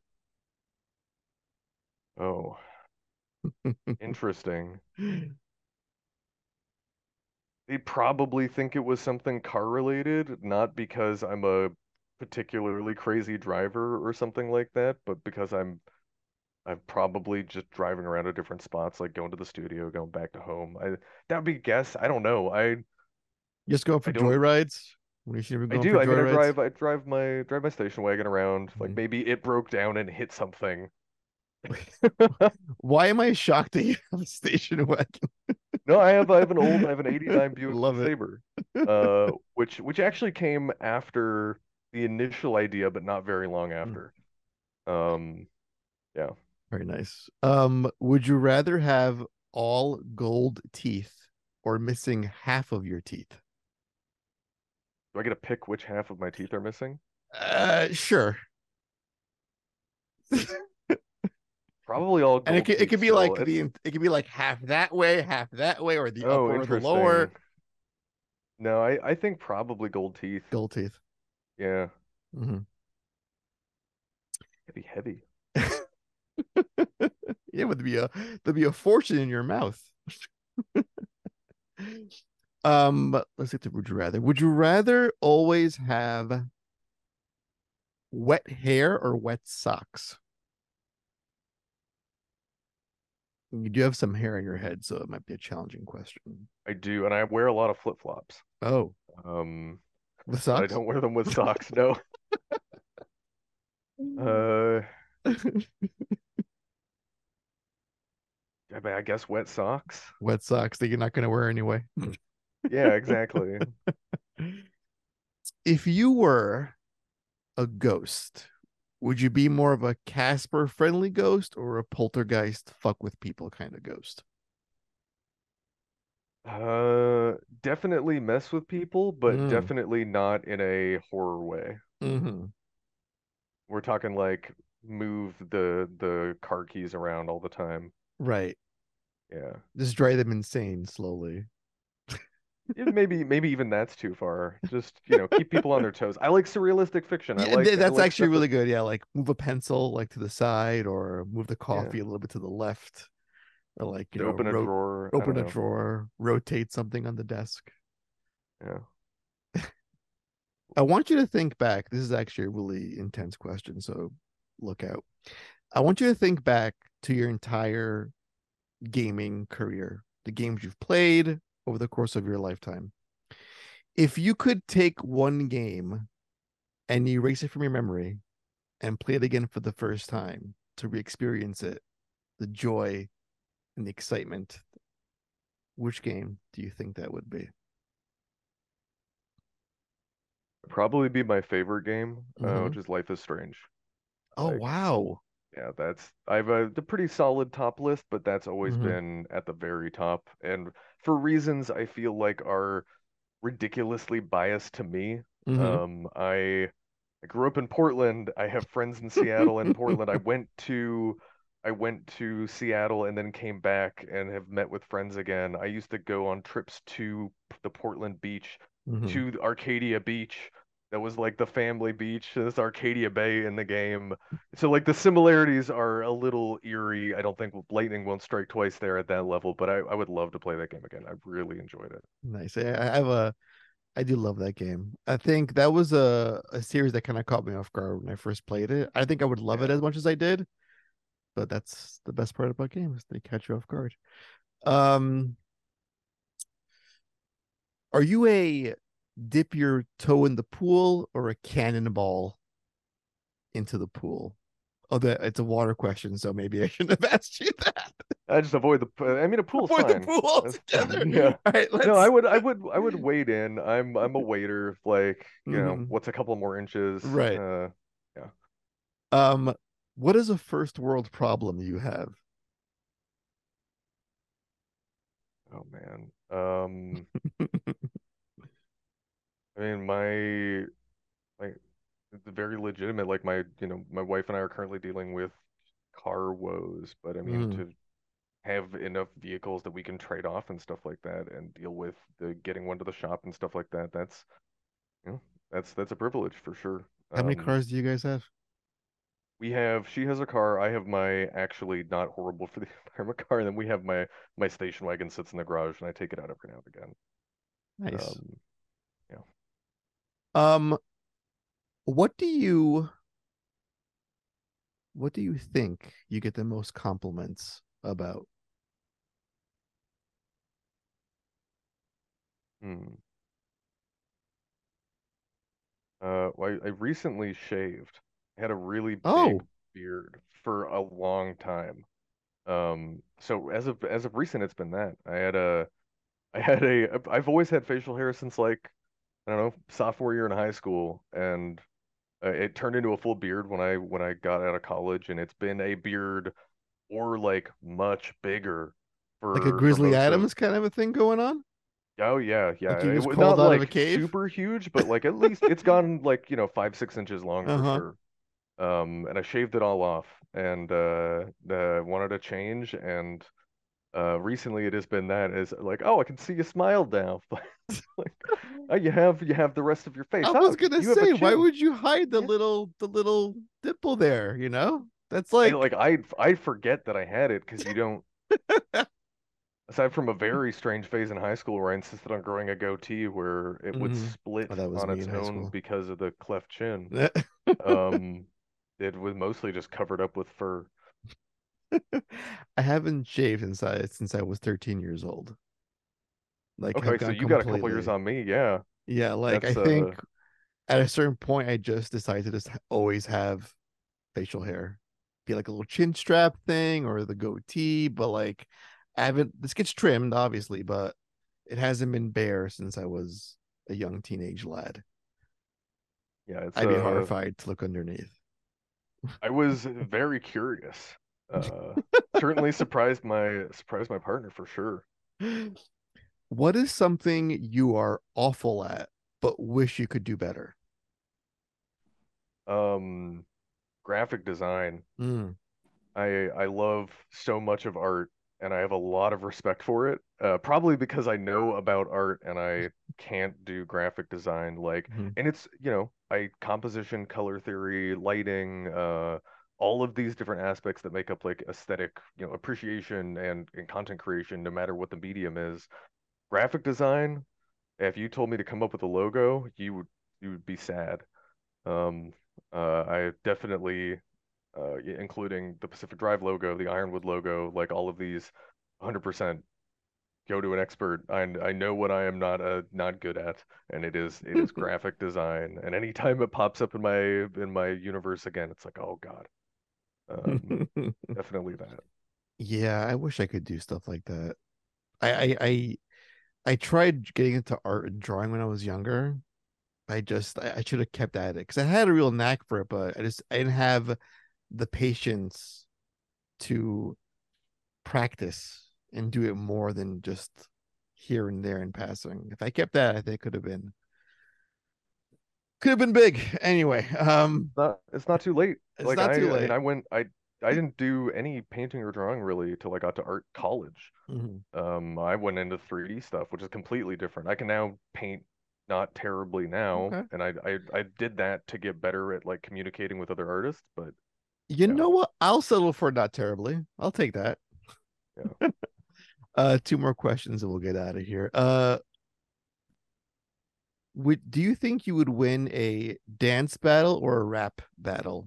Oh, interesting. They probably think it was something car related, not because I'm a particularly crazy driver or something like that, but because I'm I'm probably just driving around to different spots, like going to the studio, going back to home. I that would be a guess. I don't know. I Just go I for don't joyrides when you should be I going for do. I mean, I joyrides. drive I drive my drive my station wagon around. Like Mhm. maybe it broke down and hit something. Why am I shocked that you have a station wagon? No, I have I have an old I have an eighty-nine Buick Love it. LeSabre, uh, which which actually came after the initial idea, but not very long Mm, after. Um, yeah. very nice. Um, would you rather have all gold teeth or missing half of your teeth? Do I get to pick which half of my teeth are missing? Uh, sure. Probably all And it gold could it teeth could be still. like It's the it could be like half that way, half that way, or the oh, upper or the lower. interesting. No, I I think probably gold teeth. Gold teeth. Yeah, Hmm. heavy, heavy. Yeah, would be a there'd be a fortune in your mouth. Um, but let's get to would you rather. Would you rather always have wet hair or wet socks? You do have some hair in your head, so it might be a challenging question. I do, and I wear a lot of flip-flops. Oh, Um, with but I socks? don't wear them with socks. No. Uh, I mean, I guess wet socks. Wet socks that you're not going to wear anyway. Yeah, exactly. If you were a ghost, would you be more of a Casper friendly ghost or a poltergeist fuck with people kind of ghost? Uh, definitely mess with people, but Mm, definitely not in a horror way. hmm. We're talking like move the the car keys around all the time. Right. Yeah. Just drive them insane slowly. Yeah, maybe maybe even that's too far. Just, you know, keep people on their toes. I like surrealistic fiction. I Yeah, like th- I that's like actually stuff that really good. Yeah, like move a pencil like to the side or move the yeah, coffee a little bit to the left or like, you to know, open a ro- drawer. I open don't a know. drawer, rotate something on the desk. Yeah. I want you to think back. This is actually a really intense question, so look out. I want you to think back to your entire gaming career, the games you've played over the course of your lifetime. If you could take one game and erase it from your memory and play it again for the first time to re-experience it, the joy and the excitement, which game do you think that would be? Probably be my favorite game, uh, Mm-hmm. which is Life is Strange. Oh Like, wow. yeah, that's I have a, a pretty solid top list, but that's always Mm-hmm. been at the very top. And for reasons I feel like are ridiculously biased to me. Mm-hmm. Um, I I grew up in Portland. I have friends in Seattle and Portland. I went to I went to Seattle and then came back and have met with friends again. I used to go on trips to the Portland beach, Hmm. to the Arcadia Beach. That was like the family beach. There's Arcadia Bay in the game. So like the similarities are a little eerie. I don't think lightning won't strike twice there at that level, but I, I would love to play that game again. I really enjoyed it. Nice. I, I have a I do love that game. I think that was a, a series that kind of caught me off guard when I first played it. I think I would love it Yeah. as much as I did, but that's the best part about games. They catch you off guard. Um, are you a dip your toe in the pool or a cannonball into the pool? Oh, that it's a water question, so maybe I shouldn't have asked you that. I just avoid the. p- I mean, a pool's Avoid the fine. pool That's altogether. fine. Yeah. All right, No, I let's. would, I would, I would wade in. I'm, I'm a wader. Like, you know, Mhm. what's a couple more inches? Right. Uh, yeah. Um, what is a first world problem you have? Oh man. Um, I mean, my, like, it's very legitimate. Like my, you know, my wife and I are currently dealing with car woes, but I mean, Mm. to have enough vehicles that we can trade off and stuff like that, and deal with the getting one to the shop and stuff like that. That's, you know, that's that's a privilege for sure. How many Um, cars do you guys have? We have she has a car. I have my actually not horrible for the environment car, and then we have my my station wagon sits in the garage, and I take it out every now and again. Nice. Um, yeah. Um, what do you what do you think you get the most compliments about? Hmm. Uh, well, I, I recently shaved. I had a really big Oh, beard for a long time. Um, so as of as of recent, it's been that. I had a I had a I've always had facial hair since like I don't know sophomore year in high school, and uh, it turned into a full beard when I when I got out of college, and it's been a beard or like much bigger like a for for Grizzly most of. Adams kind of a thing going on? Oh yeah, Like yeah. you It just was crawled not out of a like cave? super huge, but like at least it's gone like, you know, five, six inches long for Uh-huh. sure. Um, and I shaved it all off and uh, uh wanted to change, and uh recently it has been that is like, oh, I can see you smiled now. Like, oh, you have you have the rest of your I face. was Oh, gonna you have a say, why chin. would you hide the Yeah. little the little dimple there, you know? That's I like like I I forget that I had it because you don't. Aside from a very strange phase in high school where I insisted on growing a goatee where it would hmm. split Oh, that was on me its in high own school. because of the cleft chin, um, it was mostly just covered up with fur. I haven't shaved since I since I was thirteen years old. Like have Okay, so gone you got a couple years completely. on me. Yeah, Yeah, like I that's uh, think at a certain point I just decided to just always have facial hair. Be like a little chin strap thing or the goatee, but like I haven't this gets trimmed obviously, but it hasn't been bare since I was a young teenage lad. yeah, it's I'd be uh, horrified to look underneath. I was very curious. Uh, certainly surprised my surprised my partner for sure. What is something you are awful at but wish you could do better? Um, graphic design. Mm, I I love so much of art and I have a lot of respect for it. Uh, probably because I know about art and I can't do graphic design like mhm. and it's, you know, I composition, color theory, lighting, uh all of these different aspects that make up like aesthetic, you know, appreciation and, and content creation, no matter what the medium is. Graphic design, if you told me to come up with a logo, you would you would be sad. Um, uh, I definitely uh, including the Pacific Drive logo, the Ironwood logo, like all of these, one hundred percent go to an expert. I I know what I am not uh, not good at, and it is it is graphic design. And anytime it pops up in my in my universe again, it's like, oh God, um, definitely that. Yeah, I wish I could do stuff like that. I, I I I tried getting into art and drawing when I was younger. I just I, I should have kept at it because I had a real knack for it, but I just I didn't have the patience to practice and do it more than just here and there in passing. If I kept that, I think it could have been could have been big. Anyway, um, Not it's not too late. it's Like not too I I mean late. I went I I didn't do any painting or drawing really until I got to art college. Mhm. Um, I went into three D stuff, which is completely different. I can now paint not terribly now, Okay. and I I I did that to get better at like communicating with other artists, but You yeah, know what? I'll settle for not terribly. I'll take that. yeah. Uh, two more questions and we'll get out of here. Uh, would do you think you would win a dance battle or a rap battle?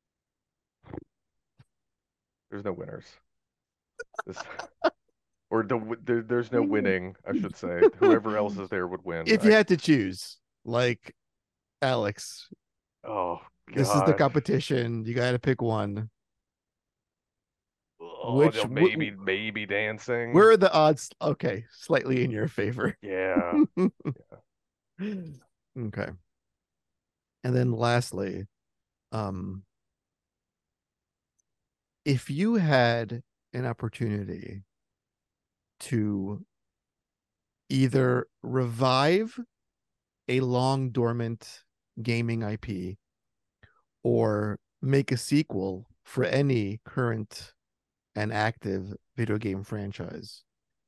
There's no winners. This, or the there, there's no winning, I should say. Whoever else is there would win. If you I had to choose, like Alex, oh this is the God. competition. You got to pick one. Oh, Which no, wh- maybe maybe dancing. where are the odds? Okay, slightly in your favor. Yeah. Okay. And then lastly, um, if you had an opportunity to either revive a long dormant gaming I P or make a sequel for any current and active video game franchise,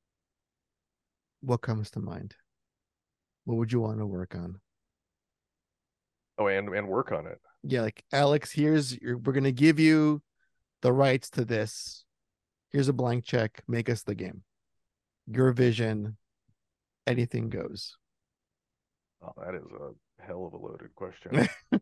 what comes to mind? What would you want to work on? Oh, and and work on it. Yeah, like Alex, here's your, we're gonna give you the rights to this. Here's a blank check. Make us the game. Your vision, anything goes. Oh, that is a hell of a loaded question.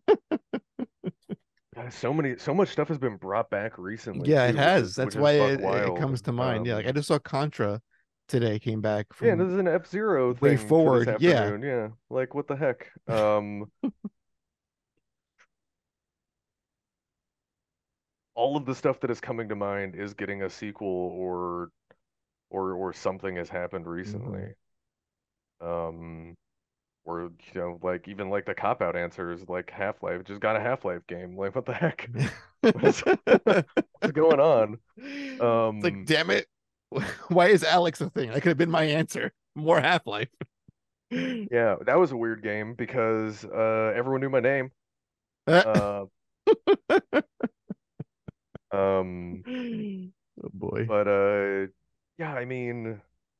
God, so many, so much stuff has been brought back recently Yeah, it too, which is has. which That's is why buck it, it wild. comes to mind. Yeah, like I Um, just saw Contra today, came back yeah, from this is an F-Zero Way thing for this Forward. Yeah. afternoon. Yeah, like what the heck? Um, all of the stuff that is coming to mind is getting a sequel or or or something has happened Mhm. recently. Um, or you know, like even like the cop out answers like Half-Life just got a Half-Life game. Like what the heck? What's, what's going on? It's like, Um, damn it. Why is Alex a thing? That could have been my answer. More Half Life. yeah, that was a weird game because uh everyone knew my name. Oh Uh, um, boy. but uh, yeah, I mean,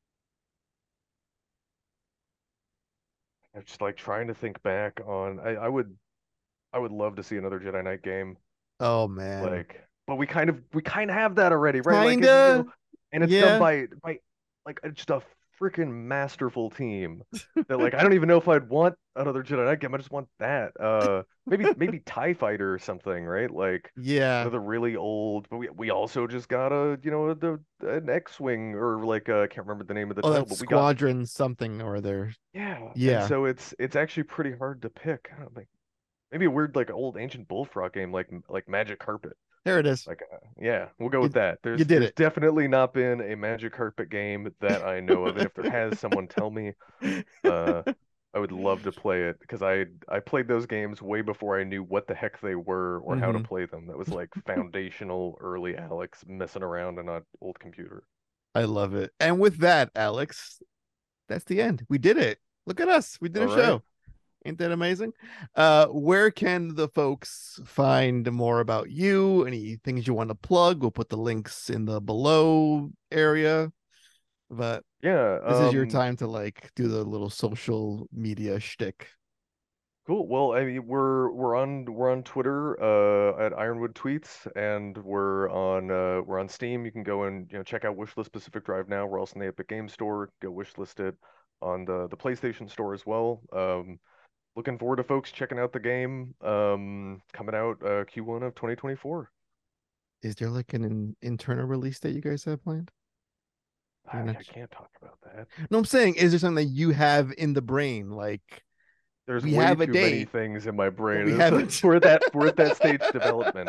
I'm just like trying to think back on. I I would I would love to see another Jedi Knight game. Oh man. Like, but we kind of we kind of have that already, right? Like, it, you know, Kinda. and it's done Yeah. by by like uh, just a freaking masterful team. That like I don't even know if I'd want another Jedi Knight game. I just want that. Uh, maybe maybe TIE Fighter or something, right? Like Yeah. another really old. But we we also just got a you know the an X-wing or like uh, I can't remember the name of the Oh, title, that's but we got Squadron something or other. yeah. And Yeah. so it's it's actually pretty hard to pick. I don't think maybe a weird like old ancient Bullfrog game like like Magic Carpet. There it is. Like, uh, yeah, we'll go You with that. you There's did there's it. definitely not been a Magic Carpet game that I know of, and if there has, someone tell me. Uh, I would love to play it because I I played those games way before I knew what the heck they were or how to hmm play them. That was like foundational early Alex messing around on an old computer. I love it. And with that, Alex, that's the end. We did it. Look at us. We did All a right. show. Ain't that amazing? Uh, where can the folks find more about you? Any things you want to plug? We'll put the links in the below area. But Yeah. this is your Um. time to like do the little social media shtick. Cool. Well, I mean, we're we're on we're on Twitter uh, at Ironwood Tweets, and we're on uh, we're on Steam. You can go and you know check out Wishlist Pacific Drive now. We're also in the Epic Games Store. Go wishlist it on the the PlayStation Store as well. Um, looking forward to folks checking out the game. Um, coming out uh, Q one of twenty twenty-four. Is there like an in- internal release that you guys have planned? You're I, not. I can't talk about that. No, I'm saying, is there something that you have in the brain? Like There's we way have a too many date, things in my but brain. we It's haven't. like we're at that we're at that stage development.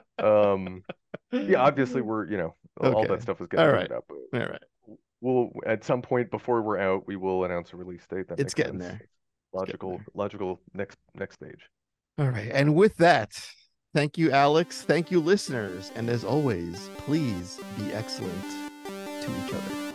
Um, yeah, obviously we're you know all that Okay. stuff is getting All right. figured out, but All right. we'll at some point before we're out, we will announce a release date. That It's makes getting sense. there. It's getting Logical, there. logical next next stage. All right. And with that, thank you, Alex. Thank you, listeners. And as always, please be excellent to each other.